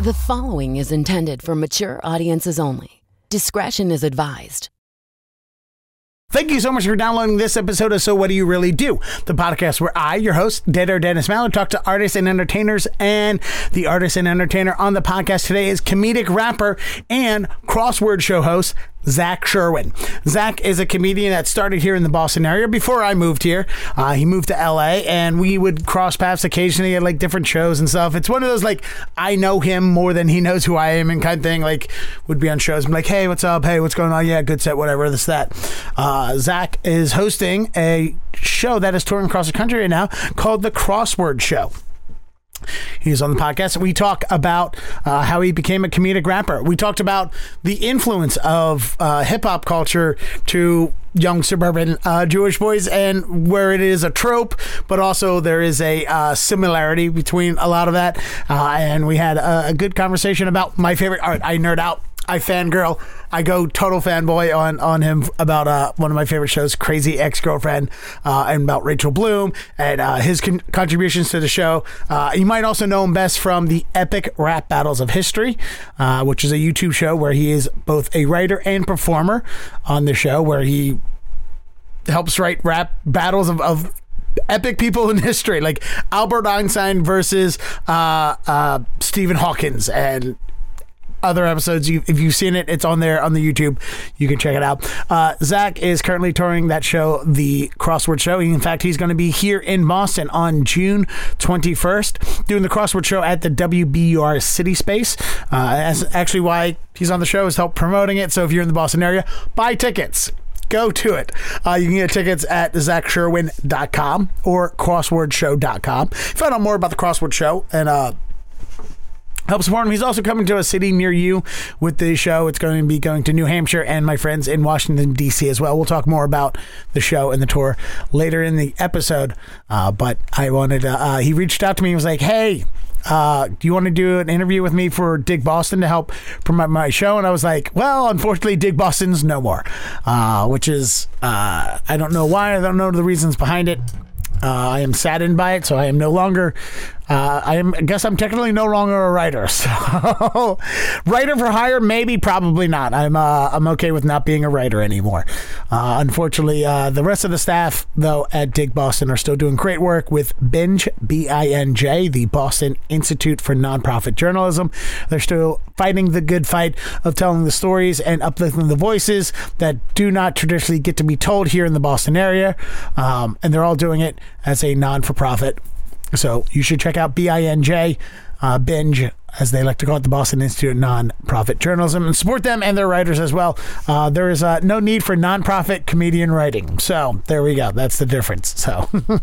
The following is intended for mature audiences only. Discretion is advised. Thank you so much for downloading this episode of So What Do You Really Do? The podcast where I, your host, Dead Air Dennis Mallard, talk to artists and entertainers. And the artist and entertainer on the podcast today is comedic rapper and crossword show host, Zach Sherwin. Zach is a comedian that started here in the Boston area before I moved here. He moved to LA and we would cross paths occasionally at like different shows and stuff. It's one of those like, I know him more than he knows who I am and kind of thing. Like, would be on shows and be like, hey, what's up? Hey, what's going on? Yeah, good set, whatever, this, that. Zach is hosting a show that is touring across the country right now called The Crossword Show. He's on the podcast. We talk about how he became a comedic rapper. We talked about the influence of hip-hop culture to young suburban Jewish boys and where it is a trope, but also there is a similarity between a lot of that. And we had a good conversation about my favorite art. I nerd out. I fangirl. I go total fanboy on him about one of my favorite shows, Crazy Ex-Girlfriend, and about Rachel Bloom and his contributions to the show. You might also know him best from the Epic Rap Battles of History, which is a YouTube show where he is both a writer and performer on the show, where he helps write rap battles of epic people in history, like Albert Einstein versus Stephen Hawkins and other episodes. If you've seen it, it's on there on the YouTube. You can check it out. Zach is currently touring that show, The Crossword Show. In fact, he's going to be here in Boston on June 21st doing the Crossword Show at the WBUR City Space. That's actually why he's on the show, is help promoting it. So if you're in the Boston area, buy tickets. Go to it. You can get tickets at ZachSherwin.com or CrosswordShow.com. Find out more about the Crossword Show and help support him. He's also coming to a city near you with the show. It's going to be going to New Hampshire and my friends in Washington, D.C. as well. We'll talk more about the show and the tour later in the episode. But I wanted to, he reached out to me and was like, hey, do you want to do an interview with me for Dig Boston to help promote my show? And I was like, well, unfortunately, Dig Boston's no more, which is, I don't know why. I don't know the reasons behind it. I am saddened by it, so I am no longer, I guess I'm technically no longer a writer. So, writer for hire, maybe, probably not. I'm okay with not being a writer anymore. Unfortunately, the rest of the staff, though, at Dig Boston are still doing great work with Binge, B-I-N-J, the Boston Institute for Nonprofit Journalism. They're still fighting the good fight of telling the stories and uplifting the voices that do not traditionally get to be told here in the Boston area. And they're all doing it as a non-for-profit. So you should check out BINJ, Binge, as they like to call it, the Boston Institute of Nonprofit Journalism, and support them and their writers as well. There is no need for nonprofit comedian writing. So there we go. That's the difference. So,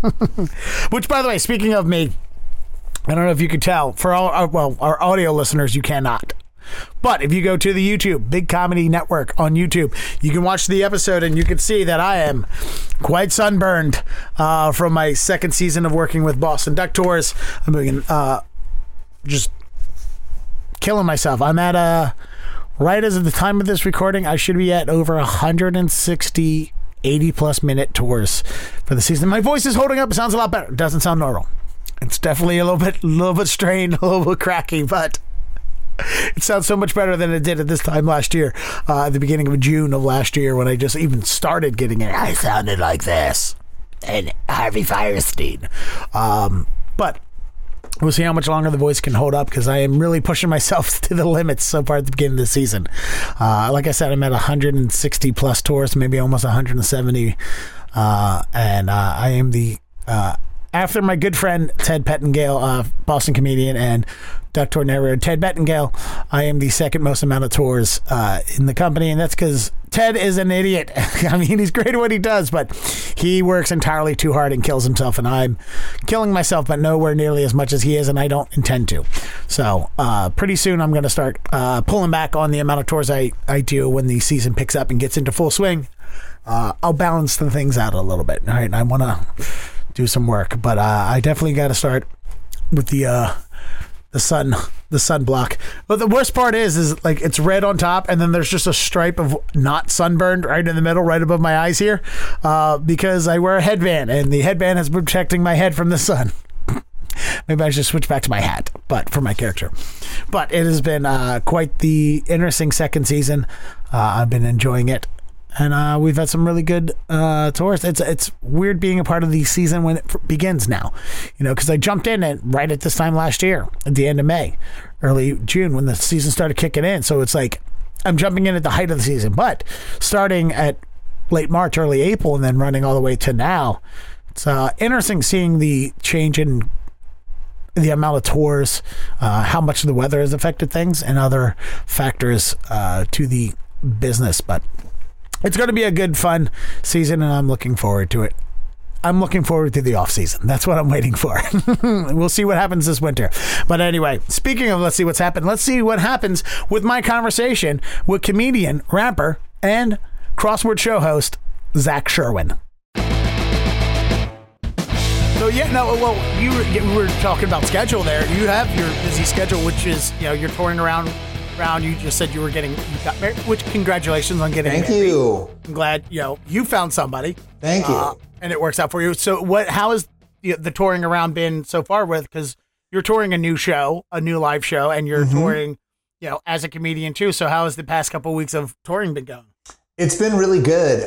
which, by the way, speaking of me, I don't know if you could tell, for all our audio listeners, you cannot. But if you go to the YouTube, Big Comedy Network on YouTube, you can watch the episode and you can see that I am quite sunburned from my second season of working with Boston Duck Tours. I'm doing, just killing myself. I'm at, right as of the time of this recording, I should be at over 160 80-plus minute tours for the season. My voice is holding up. It sounds a lot better. It doesn't sound normal. It's definitely a little bit strained, a little bit cracky, but it sounds so much better than it did at this time last year, at the beginning of June of last year, when I just even started getting it. I sounded like this, and Harvey Fierstein. But we'll see how much longer the voice can hold up, because I am really pushing myself to the limits so far at the beginning of the season. Like I said, I'm at 160 plus tours, maybe almost 170, and I am the after my good friend Ted Pettingale, Boston comedian and Duck Tour narrator Ted Pettingale, I am the second most amount of tours in the company, and that's because Ted is an idiot. I mean, he's great at what he does, but he works entirely too hard and kills himself, and I'm killing myself, but nowhere nearly as much as he is, and I don't intend to. So pretty soon I'm going to start pulling back on the amount of tours I do when the season picks up and gets into full swing. I'll balance the things out a little bit. All right, I want to do some work, but I definitely got to start with the sunblock. But the worst part is like it's red on top, and then there's just a stripe of not sunburned right in the middle, right above my eyes here, because I wear a headband, and the headband has been protecting my head from the sun. Maybe I should switch back to my hat, but for my character. But it has been quite the interesting second season. I've been enjoying it. And we've had some really good tours. It's weird being a part of the season when it begins now, because I jumped in right at this time last year, at the end of May, early June, when the season started kicking in. So it's like I'm jumping in at the height of the season, but starting at late March, early April, and then running all the way to now. It's interesting seeing the change in the amount of tours, how much the weather has affected things, and other factors to the business. But it's going to be a good, fun season, and I'm looking forward to it. I'm looking forward to the off season. That's what I'm waiting for. We'll see what happens this winter. But anyway, speaking of let's see what's happened, let's see what happens with my conversation with comedian, rapper, and crossword show host, Zach Sherwin. So we were talking about schedule there. You have your busy schedule, which is, you're touring around. You just said you got married, which congratulations on getting married. Thank you. I'm glad, you found somebody. Thank you. And it works out for you. So how has the touring around been so far because you're touring a new show, a new live show, and you're touring, as a comedian too. So how has the past couple of weeks of touring been going? It's been really good.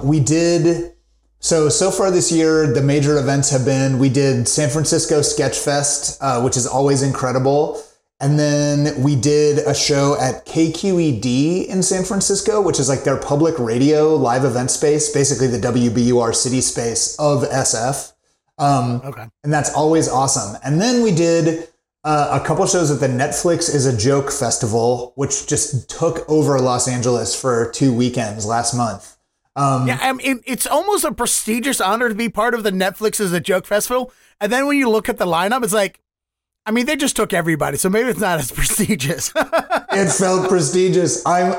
So far this year, the major events have been, we did San Francisco Sketch Fest, which is always incredible. And then we did a show at KQED in San Francisco, which is like their public radio live event space, basically the WBUR city space of SF. Okay. And that's always awesome. And then we did a couple shows at the Netflix is a Joke Festival, which just took over Los Angeles for 2 weekends last month. It's almost a prestigious honor to be part of the Netflix is a Joke Festival. And then when you look at the lineup, it's like, they just took everybody, so maybe it's not as prestigious. It felt prestigious.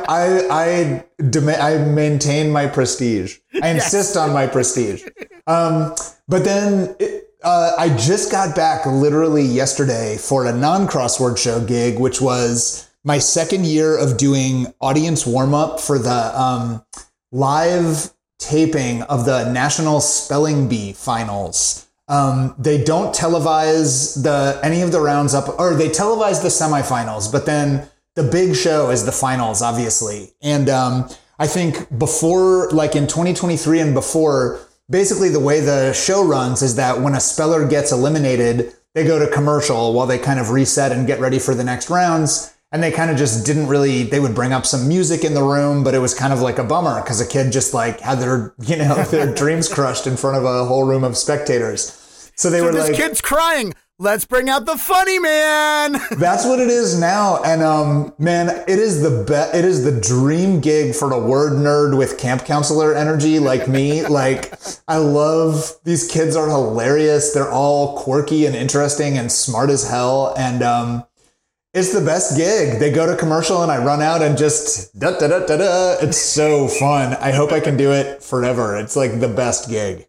I maintain my prestige. I insist on my prestige. But then I just got back literally yesterday for a non-crossword show gig, which was my second year of doing audience warm-up for the live taping of the National Spelling Bee Finals. They don't televise any of the rounds up, or they televise the semifinals, but then the big show is the finals, obviously. And I think before, like in 2023 and before, basically the way the show runs is that when a speller gets eliminated, they go to commercial while they kind of reset and get ready for the next rounds. And they kind of just they would bring up some music in the room, but it was kind of like a bummer because a kid just like had their dreams crushed in front of a whole room of spectators. So were this like, kid's crying. Let's bring out the funny man. That's what it is now. And man, it is the dream gig for a word nerd with camp counselor energy like me. Like, I love, these kids are hilarious. They're all quirky and interesting and smart as hell. And it's the best gig. They go to commercial and I run out and just da-da-da-da-da. It's so fun. I hope I can do it forever. It's like the best gig.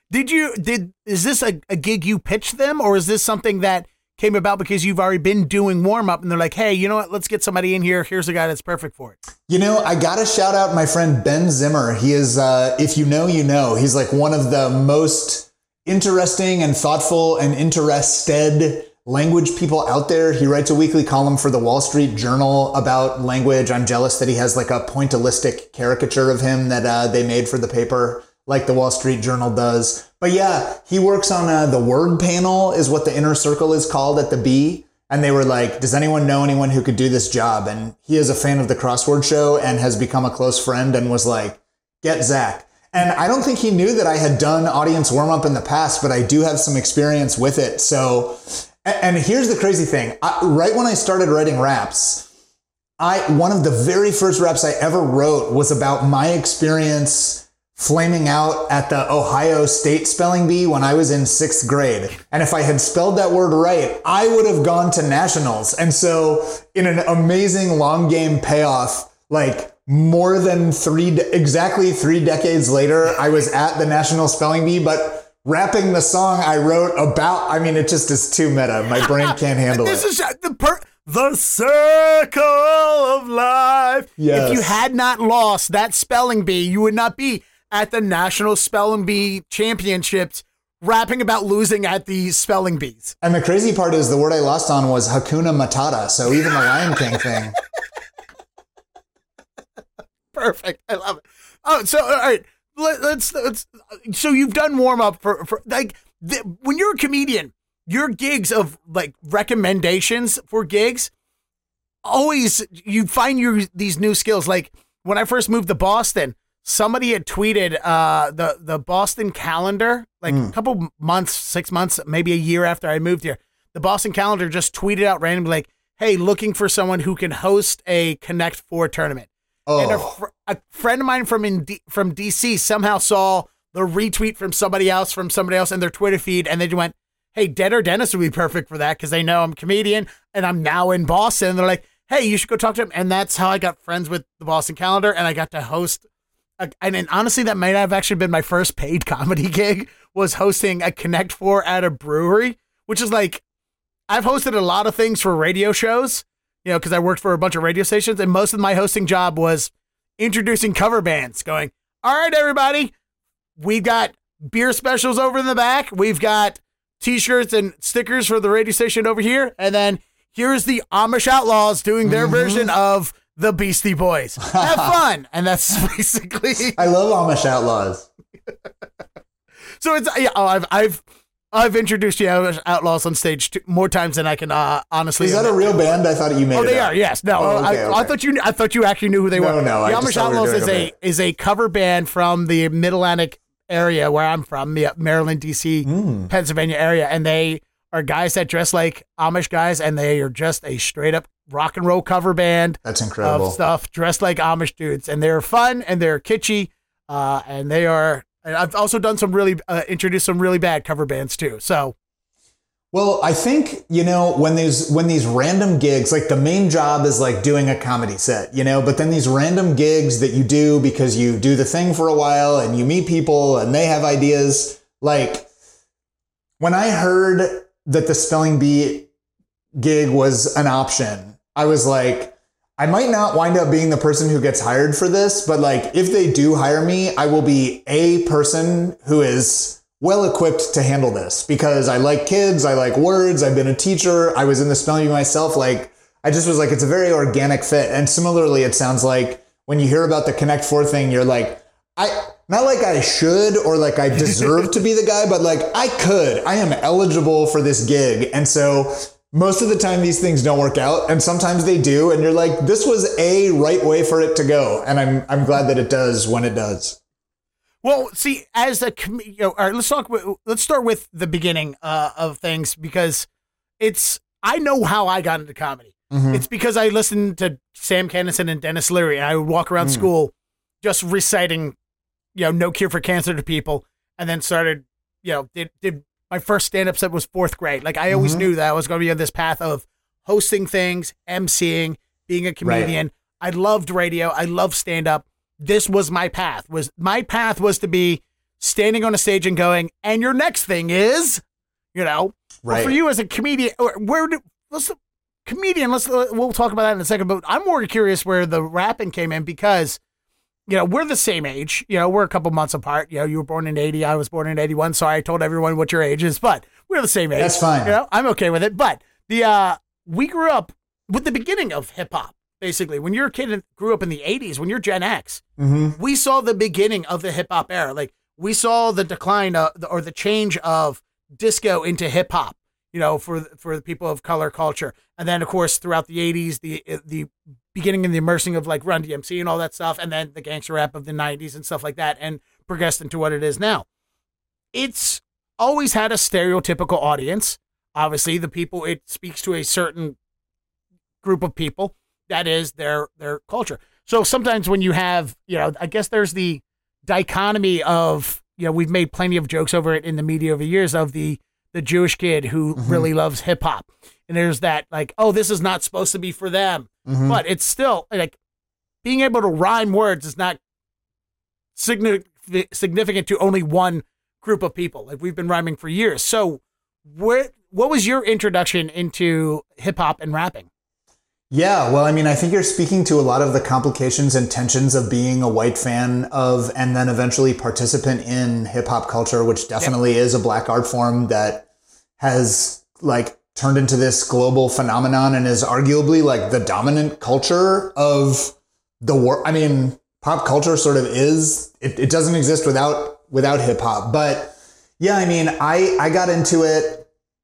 Is this a gig you pitched them, or is this something that came about because you've already been doing warm up and they're like, hey, you know what? Let's get somebody in here. Here's a guy that's perfect for it. I got to shout out my friend Ben Zimmer. He is, if you know, he's like one of the most interesting and thoughtful and interested language people out there. He writes a weekly column for the Wall Street Journal about language. I'm jealous that he has like a pointillistic caricature of him that they made for the paper, like the Wall Street Journal does. But yeah, he works on the word panel is what the inner circle is called at the Bee. And they were like, does anyone know anyone who could do this job? And he is a fan of the crossword show and has become a close friend and was like, get Zach. And I don't think he knew that I had done audience warm up in the past, but I do have some experience with it. So, and here's the crazy thing. Right when I started writing raps, one of the very first raps I ever wrote was about my experience flaming out at the Ohio State Spelling Bee when I was in 6th grade. And if I had spelled that word right, I would have gone to nationals. And so in an amazing long game payoff, like more than exactly 3 decades later, I was at the National Spelling Bee, but rapping the song I wrote about, it just is too meta. My brain can't handle it. This is the circle of life. Yes. If you had not lost that spelling bee, you would not be at the National Spelling Bee Championships rapping about losing at the spelling bees. And the crazy part is the word I lost on was Hakuna Matata. So even the Lion King thing. Perfect. I love it. Oh, so all right. Let's so you've done warm up for like when you're a comedian, your gigs of like recommendations for gigs, always you find these new skills. Like when I first moved to Boston, somebody had tweeted the Boston Calendar like a couple months, 6 months, maybe a year after I moved here. The Boston Calendar just tweeted out randomly like, "Hey, looking for someone who can host a Connect Four tournament." And a friend of mine from DC somehow saw the retweet from somebody else in their Twitter feed, and they just went, "Hey, Dead or Dennis would be perfect for that," because they know I'm a comedian and I'm now in Boston. And they're like, "Hey, you should go talk to him." And that's how I got friends with the Boston Calendar, and I got to host. And honestly, that might have actually been my first paid comedy gig, was hosting a Connect Four at a brewery, which is like, I've hosted a lot of things for radio shows, you know, because I worked for a bunch of radio stations, and most of my hosting job was introducing cover bands, going, "All right, everybody, we've got beer specials over in the back. We've got T-shirts and stickers for the radio station over here. And then here's the Amish Outlaws doing their version of the Beastie Boys. Have fun." And that's basically. I love Amish Outlaws. So it's, yeah, I've introduced Outlaws on stage more times than I can honestly. Is that a real band? I thought you made it. Oh, they up. are. Yes. No. Okay. I thought you actually knew who they were. No. The Amish Outlaws is a cover band from the Mid-Atlantic area where I'm from, the Maryland, D.C., Pennsylvania area, and they are guys that dress like Amish guys, and they are just a straight up rock and roll cover band. That's incredible. Of stuff dressed like Amish dudes, and they're fun and they're kitschy, and they are. And I've also done introduced some really bad cover bands too. So, well, I think, you know, when these random gigs, like the main job is like doing a comedy set, you know, but then these random gigs that you do because you do the thing for a while and you meet people and they have ideas. Like when I heard that the spelling bee gig was an option, I was like, I might not wind up being the person who gets hired for this, but like if they do hire me, I will be a person who is well equipped to handle this because I like kids, I like words, I've been a teacher, I was in the spelling bee myself. Like I just was like, it's a very organic fit. And similarly, it sounds like when you hear about the Connect Four thing, you're like, not like I should or like I deserve to be the guy, but like I am eligible for this gig. And so most of the time these things don't work out, and sometimes they do, and you're like, this was a right way for it to go, and I'm glad that it does when it does. Well, see, as a all right, let's start with the beginning of things, because I know how I got into comedy. Mm-hmm. It's because I listened to Sam Kinison and Dennis Leary, and I would walk around school just reciting, No Cure for Cancer to people, and then started, did my first stand-up set was 4th grade. Like I always knew that I was going to be on this path of hosting things, emceeing, being a comedian. Right. I loved radio. I loved stand-up. This was my path. My path was to be standing on a stage and going, and your next thing is, right. Well, for you as a comedian, we'll talk about that in a second, but I'm more curious where the rapping came in because, we're the same age. We're a couple months apart. You were born in 80. I was born in 81. Sorry, I told everyone what your age is, but we're the same age. That's fine. I'm okay with it. But we grew up with the beginning of hip hop. Basically, when you're a kid and grew up in the 80s, when you're Gen X, we saw the beginning of the hip hop era. Like we saw the decline or the change of disco into hip hop, for the people of color culture. And then, of course, throughout the 80s, the beginning and the immersing of like Run DMC and all that stuff, and then the gangster rap of the 90s and stuff like that, and progressed into what it is now. It's always had a stereotypical audience. Obviously, it speaks to a certain group of people. That is their culture. So sometimes when you have, I guess there's the dichotomy of, we've made plenty of jokes over it in the media over the years of the Jewish kid who really loves hip hop. And there's that like, oh, this is not supposed to be for them. But it's still like being able to rhyme words is not significant to only one group of people. Like we've been rhyming for years. So what was your introduction into hip hop and rapping? Yeah, well, I mean, I think you're speaking to a lot of the complications and tensions of being a white fan of, and then eventually participant in hip hop culture, which definitely is a black art form that has like turned into this global phenomenon and is arguably like the dominant culture of the world. I mean, pop culture sort of is, it doesn't exist without hip hop. But yeah, I mean, I got into it.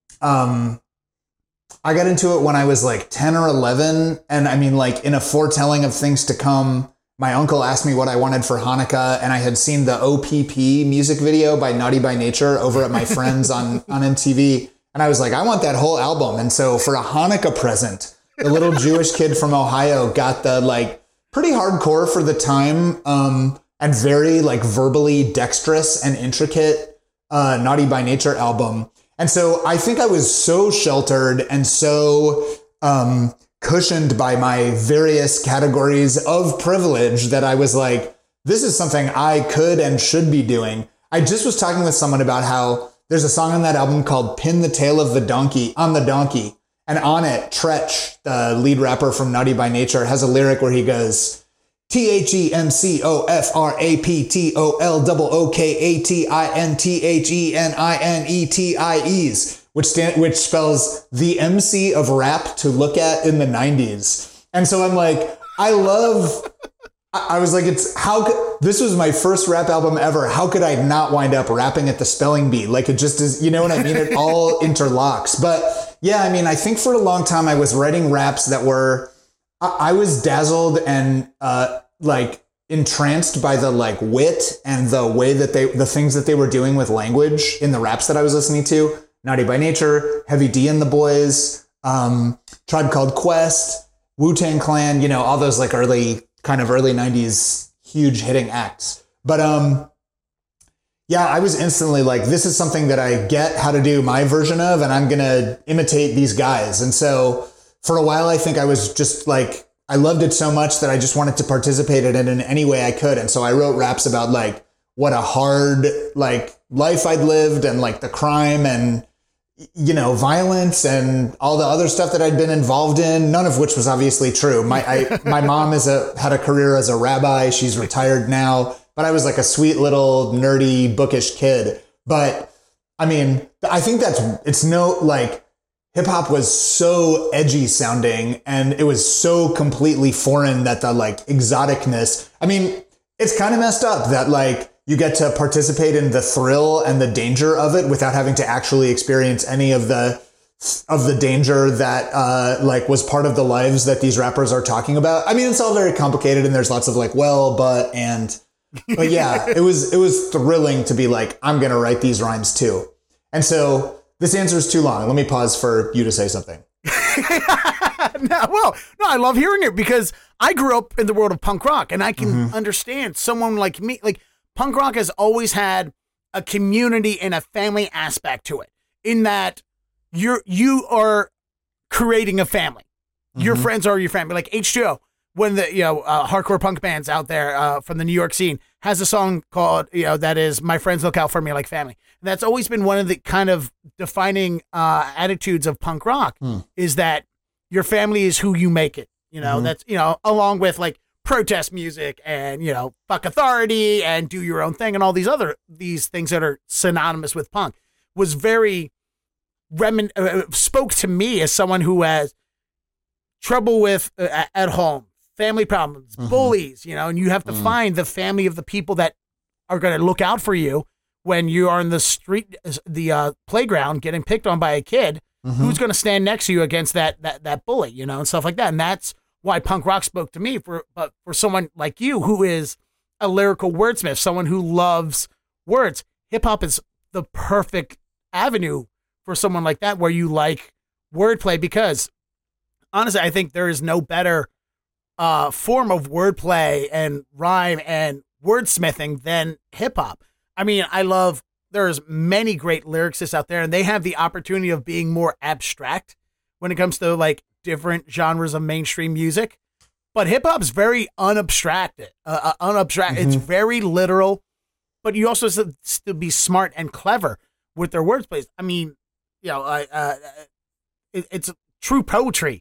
I got into it when I was like 10 or 11. And I mean, like in a foretelling of things to come, my uncle asked me what I wanted for Hanukkah. And I had seen the OPP music video by Naughty by Nature over at my friends on MTV. And I was like, I want that whole album. And so for a Hanukkah present, the little Jewish kid from Ohio got the like pretty hardcore for the time, and very like verbally dexterous and intricate Naughty by Nature album. And so I think I was so sheltered and so cushioned by my various categories of privilege that I was like, this is something I could and should be doing. I just was talking with someone about how there's a song on that album called Pin the Tail of the Donkey on the Donkey. And on it, Tretch, the lead rapper from Naughty by Nature, has a lyric where he goes, THEMCOFRAPTOLKATINTHENINETIES, which spells the MC of rap to look at in the 90s. And so I'm like, I was like, this was my first rap album ever. How could I not wind up rapping at the spelling bee? Like it just is, you know what I mean? It all interlocks. But yeah, I mean, I think for a long time I was writing raps that were, I was dazzled and like entranced by the like wit and the way that the things that they were doing with language in the raps that I was listening to. Naughty by Nature, Heavy D and the Boys, Tribe Called Quest, Wu-Tang Clan, you know, all those like early 90s huge hitting acts. But yeah, I was instantly like, this is something that I get how to do my version of, and I'm going to imitate these guys. And so for a while, I think I was just like, I loved it so much that I just wanted to participate in it in any way I could. And so I wrote raps about like what a hard like life I'd lived and like the crime and, you know, violence and all the other stuff that I'd been involved in, none of which was obviously true. My mom had a career as a rabbi. She's retired now, but I was like a sweet little nerdy bookish kid. But I mean, I think it's no like, hip hop was so edgy sounding and it was so completely foreign that the like exoticness, I mean, it's kind of messed up that like you get to participate in the thrill and the danger of it without having to actually experience any of the danger that like was part of the lives that these rappers are talking about. I mean, it's all very complicated and there's lots of like, but yeah, it was thrilling to be like, I'm going to write these rhymes too. And so this answer is too long. Let me pause for you to say something. No, I love hearing it because I grew up in the world of punk rock and I can understand someone like me. Like punk rock has always had a community and a family aspect to it in that you are creating a family. Your friends are your family. Like H2O, when the hardcore punk bands out there from the New York scene has a song called that is My Friends Look Out for Me Like Family. And that's always been one of the kind of defining attitudes of punk rock is that your family is who you make it. That's along with like protest music and fuck authority and do your own thing and all these things that are synonymous with punk was very spoke to me as someone who has trouble with at home. Family problems, bullies, and you have to find the family of the people that are going to look out for you when you are in the street, the playground, getting picked on by a kid. Who's going to stand next to you against that bully, and stuff like that. And that's why punk rock spoke to me. For someone like you, who is a lyrical wordsmith, someone who loves words, hip hop is the perfect avenue for someone like that, where you like wordplay. Because honestly, I think there is no better form of wordplay and rhyme and wordsmithing than hip hop. I mean, there's many great lyricists out there and they have the opportunity of being more abstract when it comes to like different genres of mainstream music, but hip hop's very unabstracted. It's very literal, but you also have to be smart and clever with their wordplays. I mean, it's true poetry.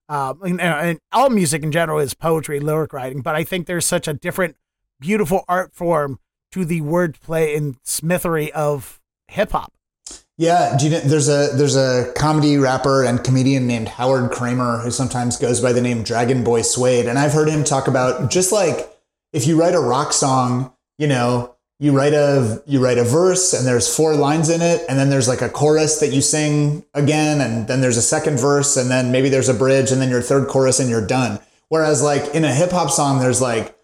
And all music in general is poetry, lyric writing, but I think there's such a different, beautiful art form to the wordplay and smithery of hip hop. Yeah, do you know, there's a comedy rapper and comedian named Howard Kramer who sometimes goes by the name Dragon Boy Suede, and I've heard him talk about just like if you write a rock song, you know, you write a verse and there's 4 lines in it, and then there's like a chorus that you sing again, and then there's a second verse, and then maybe there's a bridge, and then your third chorus, and you're done. Whereas like in a hip hop song, there's like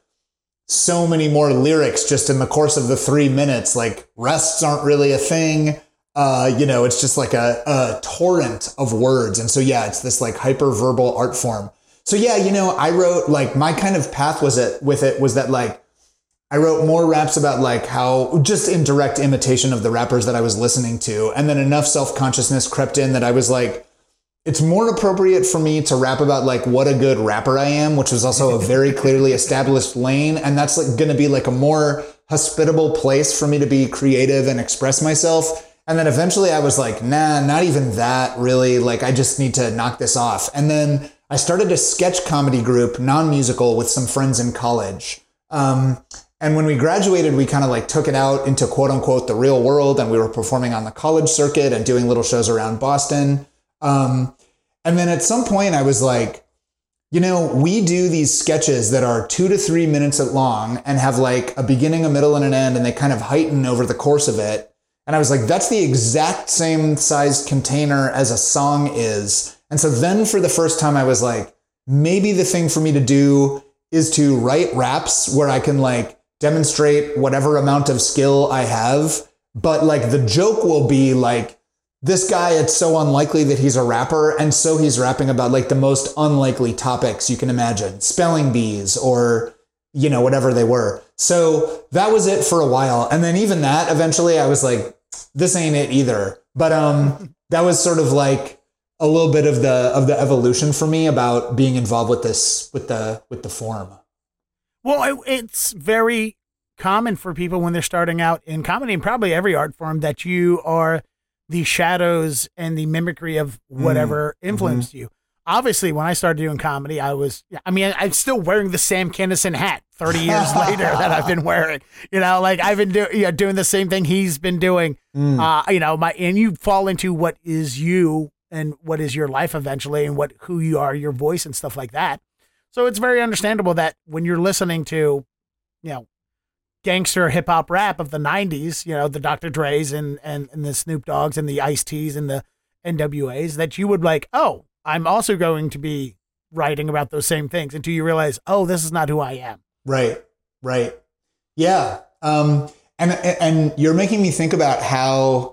so many more lyrics just in the course of the 3 minutes. Like rests aren't really a thing. You know, it's just like a torrent of words. And so, yeah, it's this like hyperverbal art form. So, yeah, you know, I wrote like my kind of path was that like I wrote more raps about like how just in direct imitation of the rappers that I was listening to. And then enough self-consciousness crept in that I was like, it's more appropriate for me to rap about like what a good rapper I am, which was also a very clearly established lane. And that's like going to be like a more hospitable place for me to be creative and express myself. And then eventually I was like, nah, not even that really. Like, I just need to knock this off. And then I started a sketch comedy group, non-musical, with some friends in college. And when we graduated, we kind of like took it out into quote unquote the real world. And we were performing on the college circuit and doing little shows around Boston. And then at some point I was like, you know, we do these sketches that are 2 to 3 minutes long and have like a beginning, a middle, and an end. And they kind of heighten over the course of it. And I was like, that's the exact same sized container as a song is. And so then for the first time, I was like, maybe the thing for me to do is to write raps where I can like demonstrate whatever amount of skill I have. But like the joke will be like, this guy, it's so unlikely that he's a rapper. And so he's rapping about like the most unlikely topics you can imagine, spelling bees or, you know, whatever they were. So that was it for a while. And then even that, eventually I was like, this ain't it either. But that was sort of like a little bit of the evolution for me about being involved with this, with the form. Well, it's very common for people when they're starting out in comedy, and probably every art form, that you are the shadows and the mimicry of whatever influenced you. Obviously, when I started doing comedy, I'm still wearing the Sam Kinison hat 30 years later that I've been wearing. You know, like I've been doing the same thing he's been doing. You know, and you fall into what is you and what is your life eventually, and who you are, your voice and stuff like that. So it's very understandable that when you're listening to, you know, gangster hip hop rap of the 90s, you know, the Dr. Dre's and the Snoop Dogg's and the Ice-T's and the NWAs, that you would like, oh, I'm also going to be writing about those same things until you realize, oh, this is not who I am. Right. Yeah. And you're making me think about how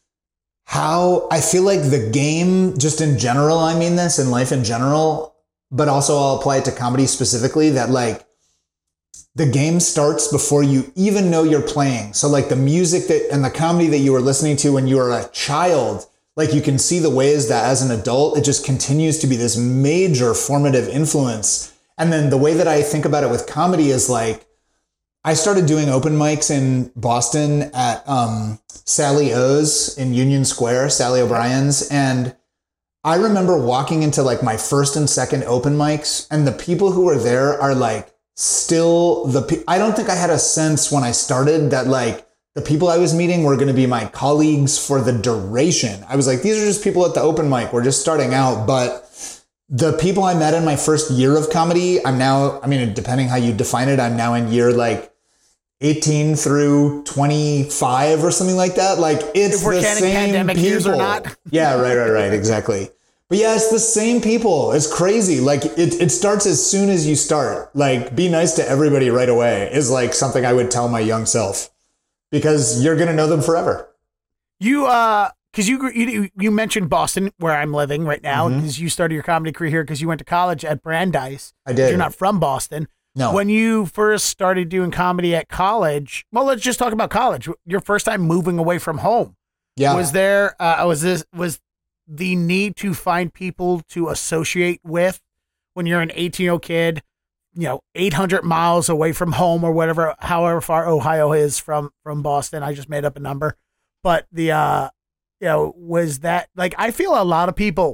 I feel like the game, just in general, I mean this, in life in general, but also I'll apply it to comedy specifically, that like the game starts before you even know you're playing. So like the music and the comedy that you were listening to when you were a child, like you can see the ways that as an adult, it just continues to be this major formative influence. And then the way that I think about it with comedy is like, I started doing open mics in Boston at Sally O's in Union Square, Sally O'Brien's. And I remember walking into like my first and second open mics, and the people who were there are like still I don't think I had a sense when I started that like the people I was meeting were going to be my colleagues for the duration. I was like, these are just people at the open mic. We're just starting out. But the people I met in my first year of comedy, I'm now, I mean, depending how you define it, I'm now in year like 18 through 25 or something like that. Like it's the same people. Years or not. Yeah, right. Exactly. But yeah, it's the same people. It's crazy. Like it starts as soon as you start. Like be nice to everybody right away is like something I would tell my young self, because you're going to know them forever. You, because you mentioned Boston, where I'm living right now, because you started your comedy career here because you went to college at Brandeis. I did. You're not from Boston. No. When you first started doing comedy at college, well, let's just talk about college. Your first time moving away from home. Yeah. Was there, was the need to find people to associate with when you're an 18-year-old kid, you know, 800 miles away from home or whatever, however far Ohio is from Boston. I just made up a number. But the, you know, was that like, I feel a lot of people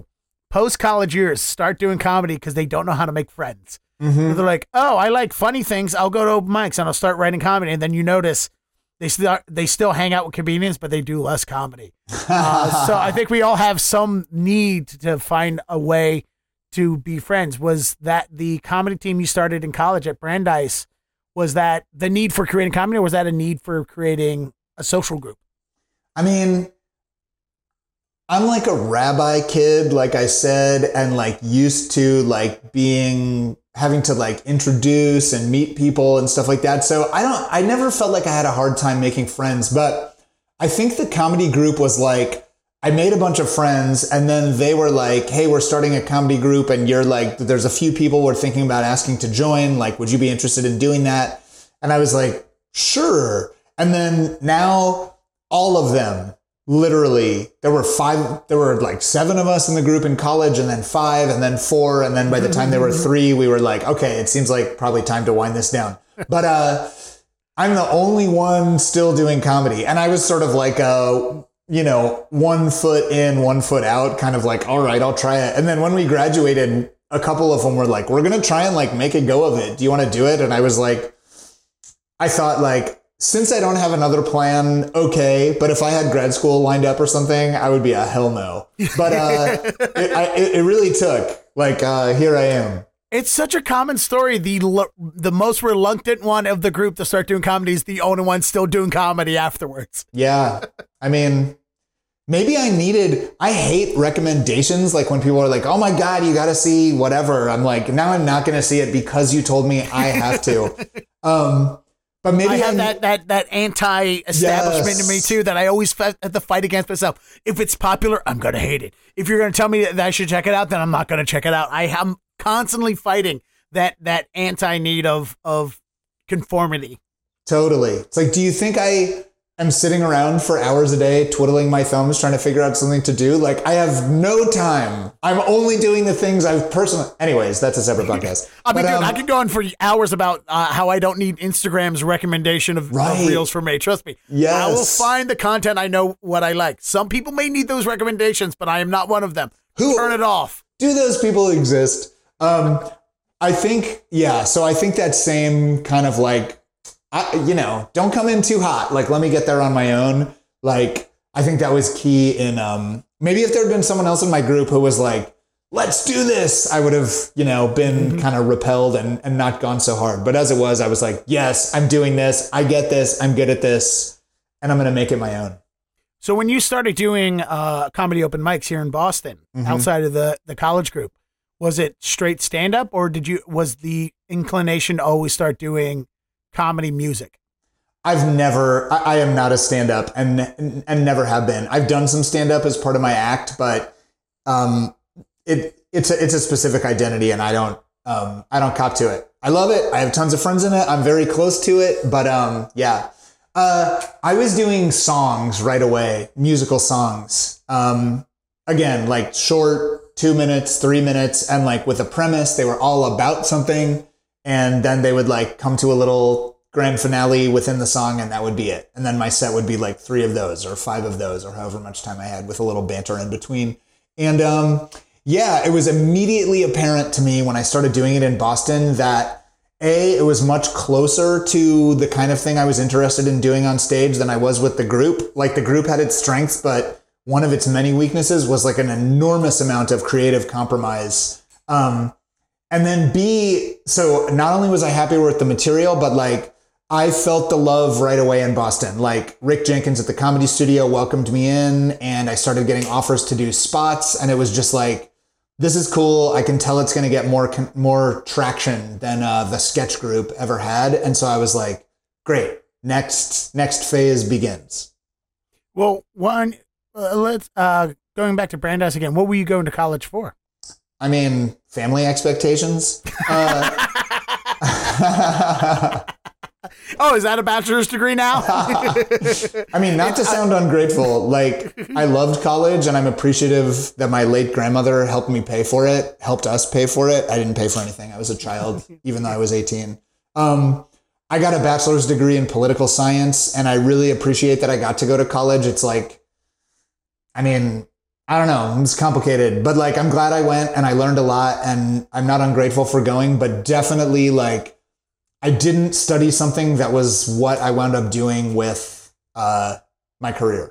post-college years start doing comedy because they don't know how to make friends. Mm-hmm. They're like, oh, I like funny things. I'll go to open mics and I'll start writing comedy. And then you notice they still hang out with comedians, but they do less comedy. So I think we all have some need to find a way to be friends. Was that the comedy team you started in college at Brandeis? Was that the need for creating comedy, or was that a need for creating a social group? I mean, I'm like a rabbi kid, like I said, and like used to like having to like introduce and meet people and stuff like that. So I never felt like I had a hard time making friends, but I think the comedy group was like, I made a bunch of friends and then they were like, hey, we're starting a comedy group and you're like, there's a few people we're thinking about asking to join. Like, would you be interested in doing that? And I was like, sure. And then now all of them, literally, there were like 7 of us in the group in college and then 5 and then 4. And then by the time there were 3, we were like, okay, it seems like probably time to wind this down. But I'm the only one still doing comedy. And I was sort of like, 1 foot in, 1 foot out, kind of like, all right, I'll try it. And then when we graduated, a couple of them were like, we're going to try and like make a go of it. Do you want to do it? And I was like, I thought like, since I don't have another plan, okay. But if I had grad school lined up or something, I would be a hell no. But it really took. Like, here I am. It's such a common story. The most reluctant one of the group to start doing comedy is the only one still doing comedy afterwards. Yeah. I mean, maybe I hate recommendations. Like when people are like, oh my God, you got to see whatever. I'm like, now I'm not going to see it because you told me I have to. But maybe I have that anti-establishment in me too that I always have to fight against myself. If it's popular, I'm going to hate it. If you're going to tell me that I should check it out, then I'm not going to check it out. I am constantly fighting that anti-need of conformity. Totally. It's like, do you think I am sitting around for hours a day twiddling my thumbs trying to figure out something to do? Like, I have no time. I'm only doing the things I've personally... Anyways, that's a separate podcast. I mean, dude, I could go on for hours about how I don't need Instagram's recommendation of reels for me. Trust me. Yes. I will find the content. I know what I like. Some people may need those recommendations, but I am not one of them. Turn it off. Do those people exist? I think, yeah. So I think that same kind of like, don't come in too hot. Like, let me get there on my own. Like, I think that was key in, maybe if there had been someone else in my group who was like, let's do this, I would have, been kind of repelled and not gone so hard. But as it was, I was like, yes, I'm doing this. I get this. I'm good at this. And I'm going to make it my own. So when you started doing comedy open mics here in Boston, outside of the college group, was it straight stand-up or was the inclination to always start doing comedy music? I am not a stand-up and never have been. I've done some stand-up as part of my act, but it's a specific identity and I don't cop to it. I love it. I have tons of friends in it. I'm very close to it, but yeah. I was doing songs right away, musical songs. Again, like short, 2 minutes, 3 minutes, and like with a premise, they were all about something. And then they would like come to a little grand finale within the song and that would be it. And then my set would be like 3 of those or 5 of those or however much time I had with a little banter in between. And it was immediately apparent to me when I started doing it in Boston that it was much closer to the kind of thing I was interested in doing on stage than I was with the group. Like the group had its strengths, but one of its many weaknesses was like an enormous amount of creative compromise. And then so not only was I happier with the material, but like I felt the love right away in Boston. Like Rick Jenkins at the Comedy Studio welcomed me in and I started getting offers to do spots. And it was just like, this is cool. I can tell it's going to get more traction than the sketch group ever had. And so I was like, great, next phase begins. Well, let's going back to Brandeis again. What were you going to college for? I mean, family expectations. Oh, is that a bachelor's degree now? I mean, not to sound ungrateful, like I loved college and I'm appreciative that my late grandmother helped us pay for it. I didn't pay for anything. I was a child, even though I was 18. I got a bachelor's degree in political science and I really appreciate that I got to go to college. It's like, I mean, I don't know. It's complicated, but like, I'm glad I went and I learned a lot, and I'm not ungrateful for going, but definitely like I didn't study something that was what I wound up doing with my career.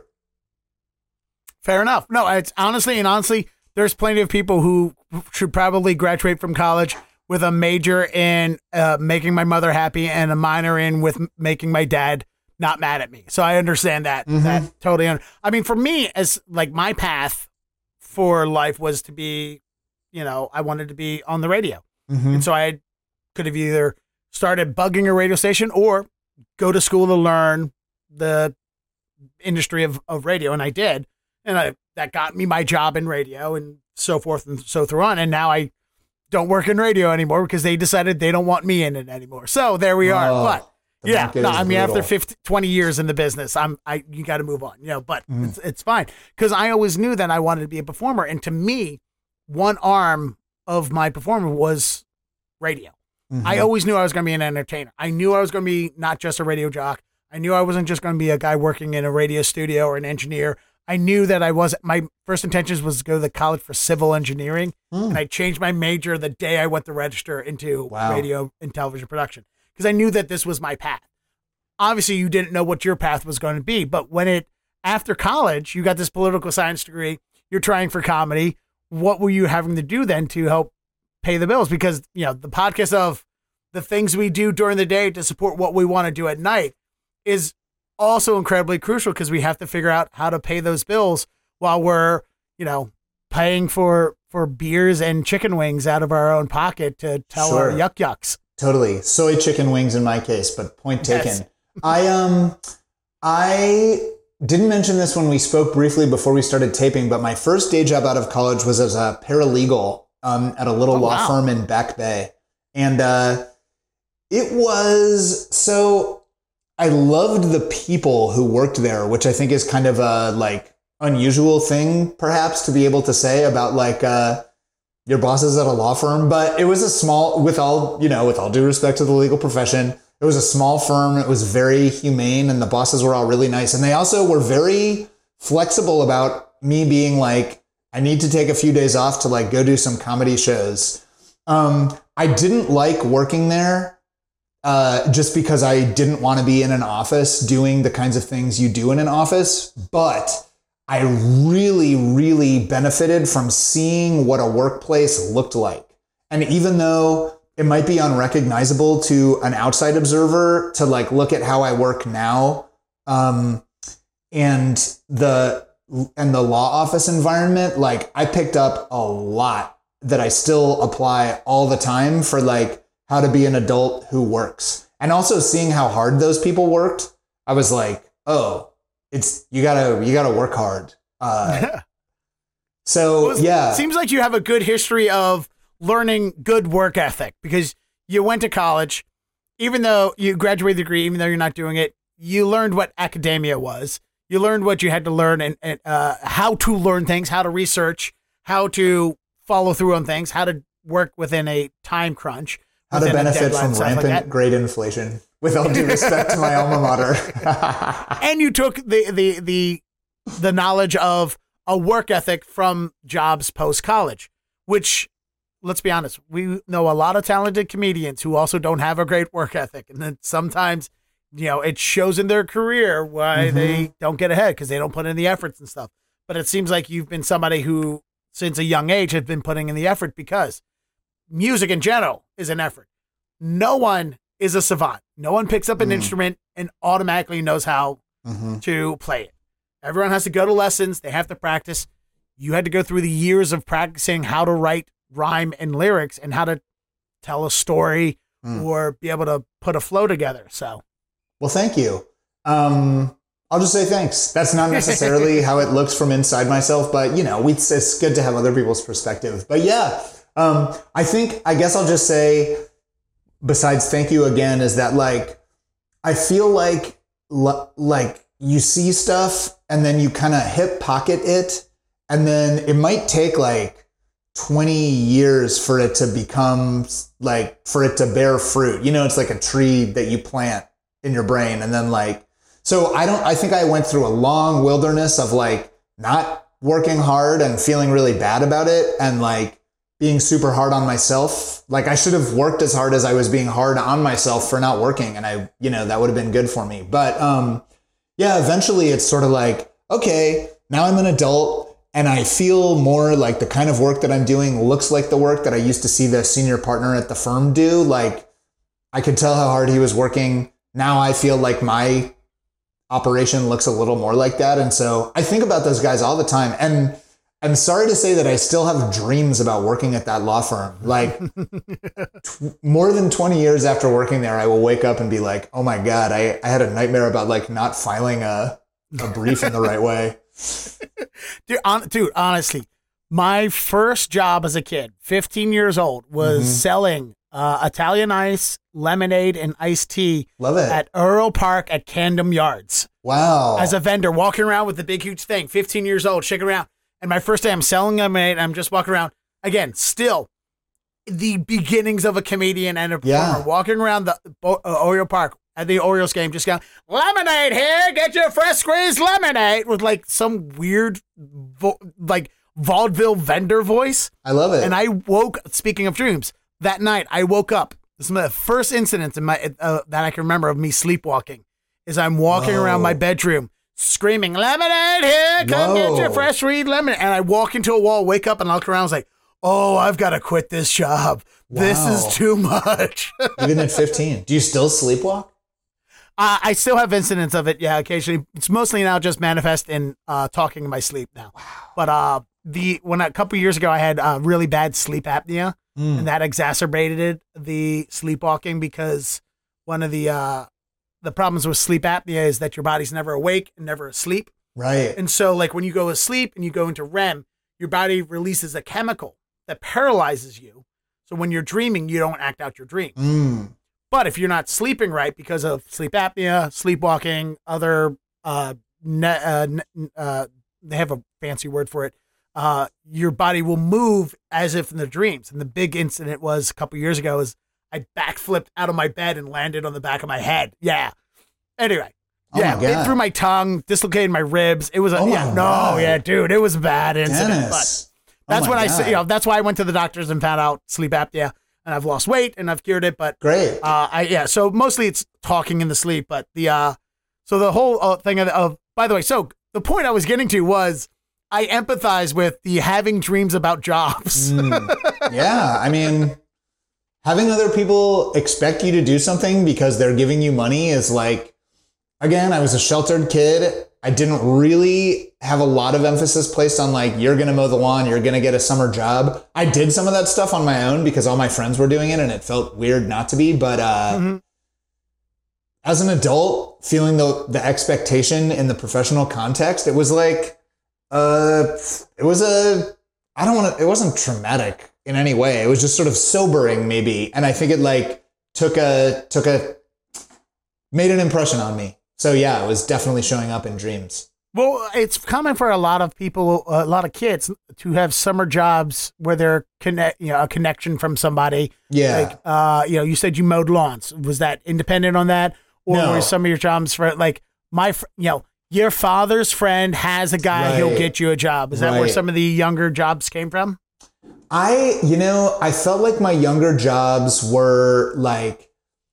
Fair enough. No, it's honestly, there's plenty of people who should probably graduate from college with a major in making my mother happy and a minor in with making my dad not mad at me. So I understand that. That totally. I mean, for me, as like my path for life was to be, I wanted to be on the radio. And so I could have either started bugging a radio station or go to school to learn the industry of radio. And I did. And that got me my job in radio and so forth and so through on. And now I don't work in radio anymore because they decided they don't want me in it anymore. So there we are. But yeah, no, I mean, after 20 years in the business, you got to move on, but it's fine. Cause I always knew that I wanted to be a performer. And to me, one arm of my performer was radio. I always knew I was going to be an entertainer. I knew I was going to be not just a radio jock. I knew I wasn't just going to be a guy working in a radio studio or an engineer. I knew that my first intentions was to go to the college for civil engineering. And I changed my major the day I went to register into radio and television production. Because I knew that this was my path. Obviously, you didn't know what your path was going to be, but after college, you got this political science degree, you're trying for comedy. What were you having to do then to help pay the bills? Because, the podcast of the things we do during the day to support what we want to do at night is also incredibly crucial because we have to figure out how to pay those bills while we're, paying for beers and chicken wings out of our own pocket to tell our yuck yucks. Totally. Soy chicken wings in my case, but point taken. Yes. I didn't mention this when we spoke briefly before we started taping, but my first day job out of college was as a paralegal at a little law firm in Back Bay. And it was, so I loved the people who worked there, which I think is kind of a like unusual thing perhaps to be able to say about like your bosses at a law firm, but it was a small, with all due respect to the legal profession, it was a small firm. It was very humane and the bosses were all really nice. And they also were very flexible about me being like, I need to take a few days off to like go do some comedy shows. I didn't like working there just because I didn't want to be in an office doing the kinds of things you do in an office, but I really, really benefited from seeing what a workplace looked like. And even though it might be unrecognizable to an outside observer to like look at how I work now, and the law office environment, like I picked up a lot that I still apply all the time for like how to be an adult who works. And also seeing how hard those people worked, I was like, oh, you gotta work hard. Seems like you have a good history of learning good work ethic because you went to college, even though you graduated the degree, even though you're not doing it, you learned what academia was. You learned what you had to learn and how to learn things, how to research, how to follow through on things, how to work within a time crunch. How to benefit from rampant grade inflation, with all due respect to my alma mater. And you took the knowledge of a work ethic from jobs post-college, which, let's be honest, we know a lot of talented comedians who also don't have a great work ethic. And then sometimes, it shows in their career why they don't get ahead because they don't put in the efforts and stuff. But it seems like you've been somebody who, since a young age, has been putting in the effort because music in general is an effort. No one is a savant. No one picks up an instrument and automatically knows how to play it. Everyone has to go to lessons. They have to practice. You had to go through the years of practicing how to write rhyme and lyrics and how to tell a story or be able to put a flow together. So, well, thank you. I'll just say thanks. That's not necessarily how it looks from inside myself, but it's good to have other people's perspective. But yeah, I guess I'll just say, besides thank you again, is that like, I feel like you see stuff and then you kind of hip pocket it. And then it might take like 20 years for it to become like, for it to bear fruit. It's like a tree that you plant in your brain. And then like, so I think I went through a long wilderness of like not working hard and feeling really bad about it and like being super hard on myself. Like I should have worked as hard as I was being hard on myself for not working. And I, that would have been good for me. But yeah, eventually it's sort of like, okay, now I'm an adult and I feel more like the kind of work that I'm doing looks like the work that I used to see the senior partner at the firm do. Like I could tell how hard he was working. Now I feel like my operation looks a little more like that. And so I think about those guys all the time. And I'm sorry to say that I still have dreams about working at that law firm. Like more than 20 years after working there, I will wake up and be like, oh my God, I had a nightmare about like not filing a brief in the right way. Dude, honestly, my first job as a kid, 15 years old, was selling Italian ice, lemonade, and iced tea at Earl Park at Camden Yards. Wow. As a vendor, walking around with the big, huge thing, 15 years old, shaking around. And my first day, I'm selling lemonade, and I'm just walking around. Again, still the beginnings of a comedian and a performer, walking around the Oriole Park at the Orioles game, just going, lemonade here, get your fresh squeezed lemonade, with like some weird, vaudeville vendor voice. I love it. And I woke, speaking of dreams, that night I woke up. This is the first incident in my that I can remember of me sleepwalking, is I'm walking around my bedroom, screaming, lemonade here, come get your fresh squeezed lemonade. And I walk into a wall, wake up, and I look around, I was like, oh, I've got to quit this job. Wow. This is too much. Even at 15. Do you still sleepwalk? I still have incidents of it, yeah, occasionally. It's mostly now just manifest in talking in my sleep now. Wow. But when a couple years ago I had really bad sleep apnea, and that exacerbated the sleepwalking, because one of the problems with sleep apnea is that your body's never awake and never asleep. Right. And so like when you go asleep and you go into REM, your body releases a chemical that paralyzes you. So when you're dreaming, you don't act out your dream. But if you're not sleeping right because of sleep apnea, sleepwalking, other, they have a fancy word for it, your body will move as if in the dreams. And the big incident was a couple years ago is I backflipped out of my bed and landed on the back of my head. Yeah. Anyway. Bit through my tongue, dislocated my ribs. It was dude, it was a bad incident. Dennis. But that's when I say, that's why I went to the doctors and found out sleep apnea. And I've lost weight and I've cured it, but great. So mostly it's talking in the sleep, but so the whole thing of, by the way, so the point I was getting to was I empathize with the having dreams about jobs. Yeah. I mean, having other people expect you to do something because they're giving you money is like, again, I was a sheltered kid. I didn't really have a lot of emphasis placed on like, you're going to mow the lawn, you're going to get a summer job. I did some of that stuff on my own because all my friends were doing it and it felt weird not to be. But as an adult, feeling the expectation in the professional context, it was like, it wasn't traumatic in any way. It was just sort of sobering maybe. And I think it like made an impression on me. So yeah, it was definitely showing up in dreams. Well, it's common for a lot of people, a lot of kids to have summer jobs where they're a connection from somebody. Yeah. Like, you said you mowed lawns. Was that independent on that? Or were some of your jobs for like your father's friend has a guy who'll get you a job. Is that where some of the younger jobs came from? I felt like my younger jobs were like,